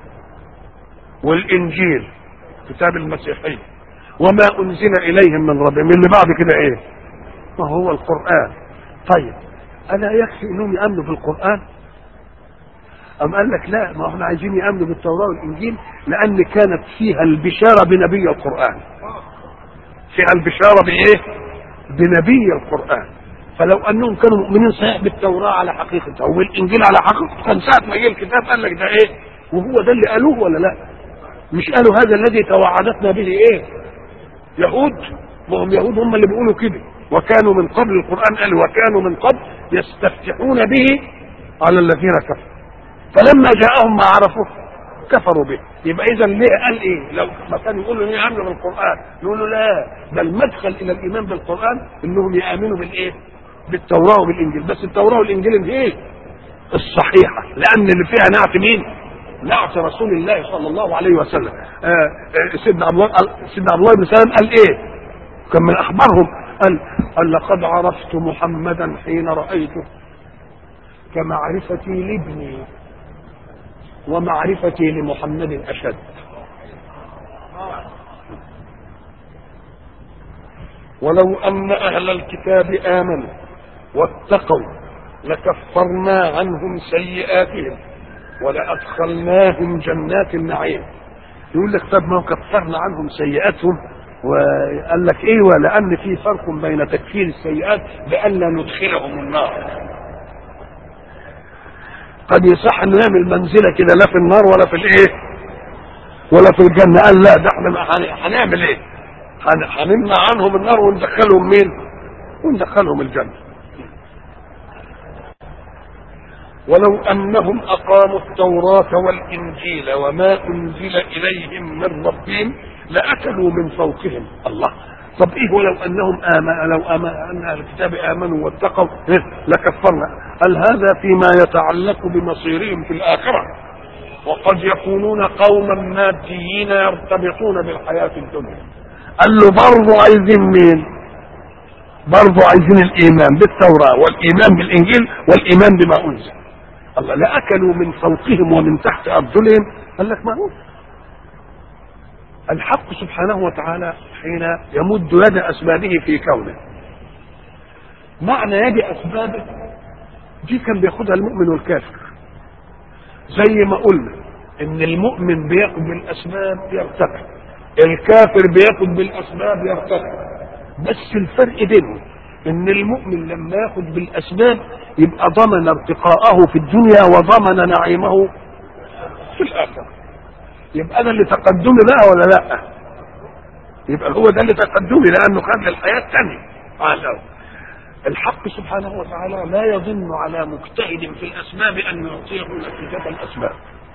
والانجيل كتاب المسيحية، وما انزل اليهم من ربهم اللي بعد كده ايه؟ ما هو القرآن. طيب الا يكفي انهم يامنوا بالقرآن؟ ام قال لك لا، ما احنا عايزين يامنوا بالتوراة والانجيل لان كانت فيها البشارة بنبي القرآن، فيها البشارة بايه؟ بنبي القرآن. فلو انهم كانوا مؤمنين صحيح بالتوراة على حقيقتها والانجيل على حقيقته كان ساعة ما جه الكتاب قال لك ده ايه؟ وهو ده اللي قالوه ولا لا؟ مش قالوا هذا الذي توعدتنا به ايه؟ يهود، ما هم يهود هم اللي بيقولوا كده، وكانوا من قبل القرآن قال وكانوا من قبل يستفتحون به على الذين كفروا فلما جاءهم ما عرفوه كفروا به. يبقى اذا ليه قال ايه؟ لو ما كانوا يقولوا ليه يامنوا بالقرآن يقولوا لا، ده المدخل الى الايمان بالقرآن انهم يامنوا بالايه؟ بالتوراة وبالانجيل. بس التوراة والانجيل ايه؟ الصحيحة، لان اللي فيها نعت مين؟ نعت رسول الله صلى الله عليه وسلم. آه سيدنا عبد الله سيدنا عبد الله بن سلام قال ايه؟ كان من اخبارهم قال قال لقد عرفت محمدا حين رايته كمعرفتي لابني ومعرفتي لمحمد اشد. ولو ان اهل الكتاب امنوا واتقوا لكفرنا عنهم سيئاتهم ولادخلناهم جنات النعيم. يقول لك طب ما كفرنا عنهم سيئاتهم، وقال لك ايه؟ ولان في فرق بين تكفير السيئات بان لا ندخلهم النار. قد يصح ان نعمل منزله كده لا في النار ولا في الايه ولا في الجنه. قال لا، ده احنا هنعمل ايه؟ هنمنع عنهم النار وندخلهم مين؟ وندخلهم الجنه. ولو انهم اقاموا التوراة والانجيل وما انزل اليهم من ربهم لاكلوا من فوقهم. الله، طب ايه ولو انهم امنوا؟ لو آمن ان اهل الكتاب امنوا واتقوا لكفرنا. قال هذا فيما يتعلق بمصيرهم في الاخره، وقد يكونون قوما ماديين يرتبطون بالحياه الدنيا. قال له برضه عايزين مين؟ برضه عايزين الايمان بالتوراه والايمان بالانجيل والايمان بما انزل. الله، لاكلوا من فوقهم ومن تحت ارجلهم. قال لك ما هو الحق سبحانه وتعالى حين يمد يد اسبابه في كونه. معنى يد اسبابه دي كان بياخدها المؤمن والكافر، زي ما قلنا ان المؤمن بياخد بالاسباب يرتقي، الكافر بياخد بالاسباب يرتقي. بس الفرق بينهم ان المؤمن لما ياخد بالاسباب يبقى ضمن ارتقاءه في الدنيا وضمن نعيمه في الاخره. يبقى ده اللي تقدمي بقى ولا لا؟ يبقى هو ده اللي تقدمي لانه كان للحياه الثانيه. على الحق سبحانه وتعالى لا يظن على مجتهد في الاسباب ان يعطيه نتيجه الاسباب.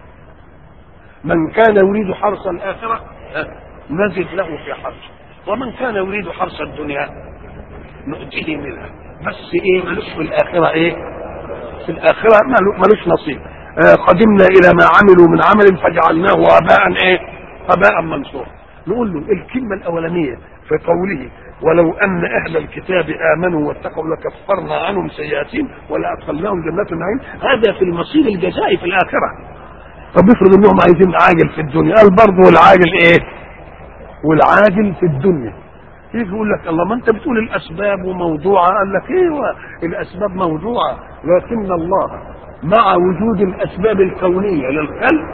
من كان يريد حرث الاخره نزد له في حرثه، ومن كان يريد حرث الدنيا نؤتيه منها. بس ايه ملوش في الاخره؟ ايه في الاخره؟ ملوش نصيب. آه قدمنا الى ما عملوا من عمل فجعلناه هباء ايه هباء منصورا. نقول له الكلمه الاولانيه في قوله ولو ان اهل الكتاب امنوا واتقوا لكفرنا عنهم سيئاتهم ولادخلناهم جنات النعيم، هذا في المصير الجزائي في الاخره. طب افرض انهم عايزين عاجل في الدنيا، قال برضه والعاجل ايه؟ والعاجل في الدنيا. يجي يقول لك الله ما انت بتقول الاسباب موضوعه. قال لك ايوه الاسباب موضوعه، لكن الله مع وجود الاسباب الكونيه للخلق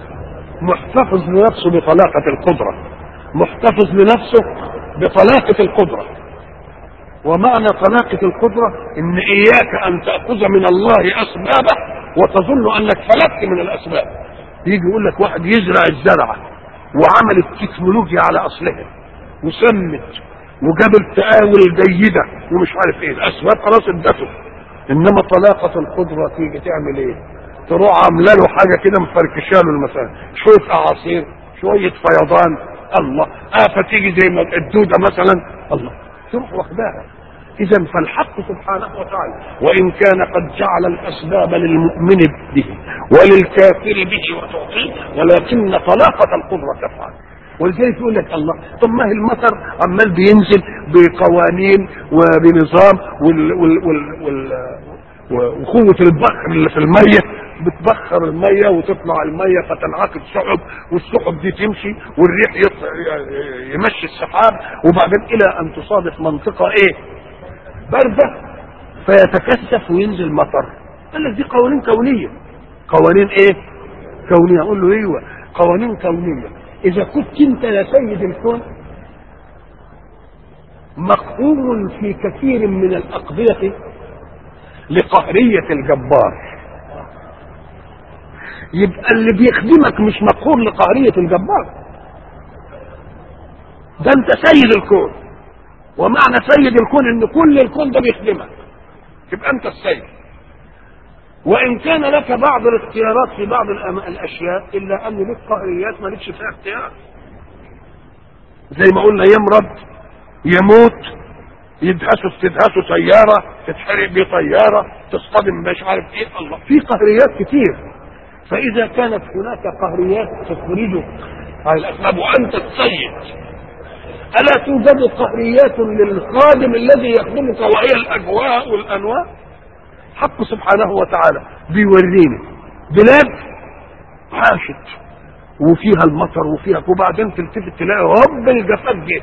محتفظ لنفسه بطلاقه القدره، محتفظ لنفسه بطلاقه القدره. ومعنى طلاقه القدره ان اياك ان تاخذ من الله اسبابه وتظن انك فلتت من الاسباب. يجي يقول لك واحد يزرع الزرعه وعمل التكنولوجيا على اصلها وسمت وجاب التآول جيدة ومش عارف ايه، الاسباب خلاص ادته. انما طلاقة القدرة تيجي تعمل ايه؟ تروح عامله له حاجة كده مفركشه له المسائل، شوية اعاصير، شوية فيضان، الله آفة تيجي زي ما الدودة مثلا، الله تروح واخداها. اذا فالحق سبحانه وتعالى وان كان قد جعل الاسباب للمؤمن به وللكافر به وتعطيه، ولكن طلاقة القدرة تفعل. ولذلك يقول لك الله، طب ما هي المطر عمال بينزل بقوانين وبنظام وال وال وال وال وقوة البخر اللي في المية بتبخر المية وتطلع المية فتنعقد سحب، والسحب دي تمشي والريح يمشي السحاب، وبعدين إلى أن تصادف منطقة إيه؟ باردة فيتكثف وينزل مطر. قال لك دي قوانين كونية. قوانين إيه؟ كونية. أقول له أيوه قوانين كونية. إذا كنت أنت يا سيد الكون مقهور في كثير من الأقضية لقهرية الجبار، يبقى اللي بيخدمك مش مقهور لقهرية الجبار، ده انت سيد الكون. ومعنى سيد الكون ان كل الكون ده بيخدمك، تبقى انت السيد. وان كان لك بعض الاختيارات في بعض الاشياء الا ان لك قهريات ما لكش فيها اختيار. زي ما قلنا يمرض، يموت، يدهسوا تدهسوا سيارة، تتحرق بطيارة، تصطدم مش عارف ايه. الله، في قهريات كتير. فإذا كانت هناك قهريات تخرجك على الأسباب وأنت السيد، ألا توجد قهريات للخادم الذي يخدمك وهي الأجواء والأنواع؟ حق سبحانه وتعالى بيورينا بلاد عاشت وفيها المطر وفيها، وبعدين تلتفت تلاقي رب الجفاف جه.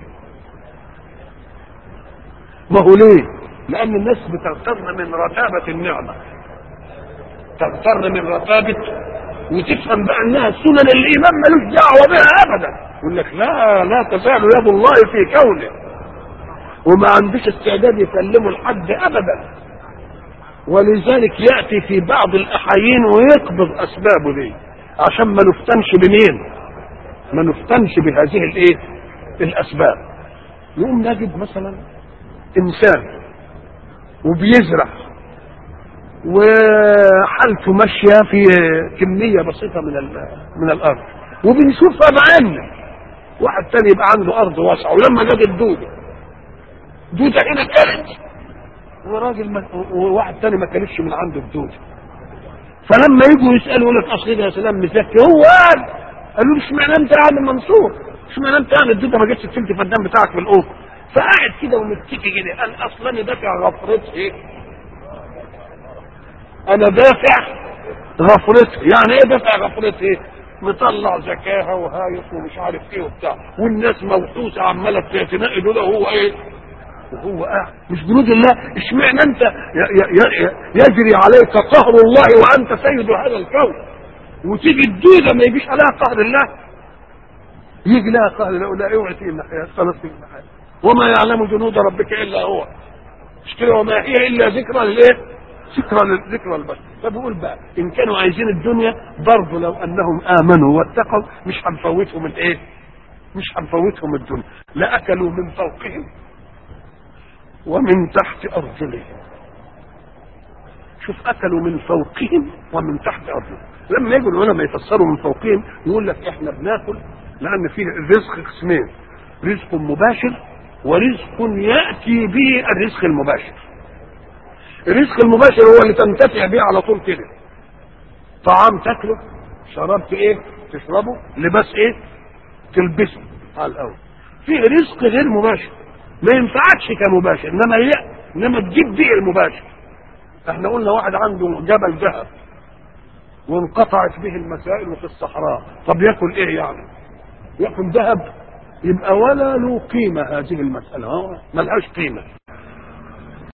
ما هو ليه؟ لأن الناس بتغتر من رتابة النعمة، تغتر من رتابة، وتفهم بقى انها سنن الإيمان ملوش دعوة بها أبدا. يقول لك لا لا تزال يد الله في كونه، وما عندوش استعداد يسلمه لحد أبدا. ولذلك يأتي في بعض الأحايين ويقبض أسبابه دي عشان ما نفتنش بمين؟ ما نفتنش بهذه الإيه؟ الأسباب. يقوم نجد مثلا إنسان وبيزرع وحالته ماشيه في كميه بسيطه من من الارض، وبنشوفها بعيننا. واحد تاني يبقى عنده ارض واسعه، ولما جت الدوده دوده هنا كانت، وراجل ما وواحد تاني ما كانتش من عنده الدوده. فلما يجوا يسالوا يقول لك اصل يا سلام مزكي، هو قال قالوا له اشمعنى انت يا عم منصور؟ اشمعنى انت يعني الدوده ما جتش تلت فدان بتاعك في الأوضة؟ فقاعد كده ومتكي كده قال اصلا دافع غفرتي، انا دافع غفرتي. يعني ايه دافع غفرتي؟ ايه؟ مطلع زكاها وهايف ومش عارف ايه وبتاع، والناس موحوسه عماله تنقي دول، وهو ايه؟ وهو قاعد. مش جنود الله؟ اشمعنى انت يجري عليك قهر الله وانت سيد هذا الكون، وتيجي الدوده ما يجيش عليها قهر الله؟ يجي لها قهر الله. لا اوعي تيجي الناحيه خلاص تيجي الناحيه، وما يعلم جنود ربك الا هو. مش كده؟ وما هي الا ذكرى للايه؟ ذكرى للذكرى البشر. فبقول بقى ان كانوا عايزين الدنيا برضه لو انهم امنوا واتقوا مش هنفوتهم الايه؟ مش هنفوتهم الدنيا. لاكلوا من فوقهم ومن تحت ارجلهم. شوف، اكلوا من فوقهم ومن تحت ارجلهم. لما يجوا العلماء يفسروا من فوقهم يقول لك احنا بناكل لان فيه الرزق قسمين، رزق مباشر ورزق ياتي به الرزق المباشر. الرزق المباشر هو اللي تنتفع به على طول كده، طعام تاكله، شربت ايه تشربه، لباس ايه تلبسه على الاول. في رزق غير مباشر ما ينفعكش كمباشر، انما هي انما تجيب به المباشر. احنا قلنا واحد عنده جبل ذهب وانقطعت به المسائل في الصحراء، طب ياكل ايه يعني؟ ياكل ذهب؟ يبقى ولا له قيمه هذه المساله، ملهاش قيمه.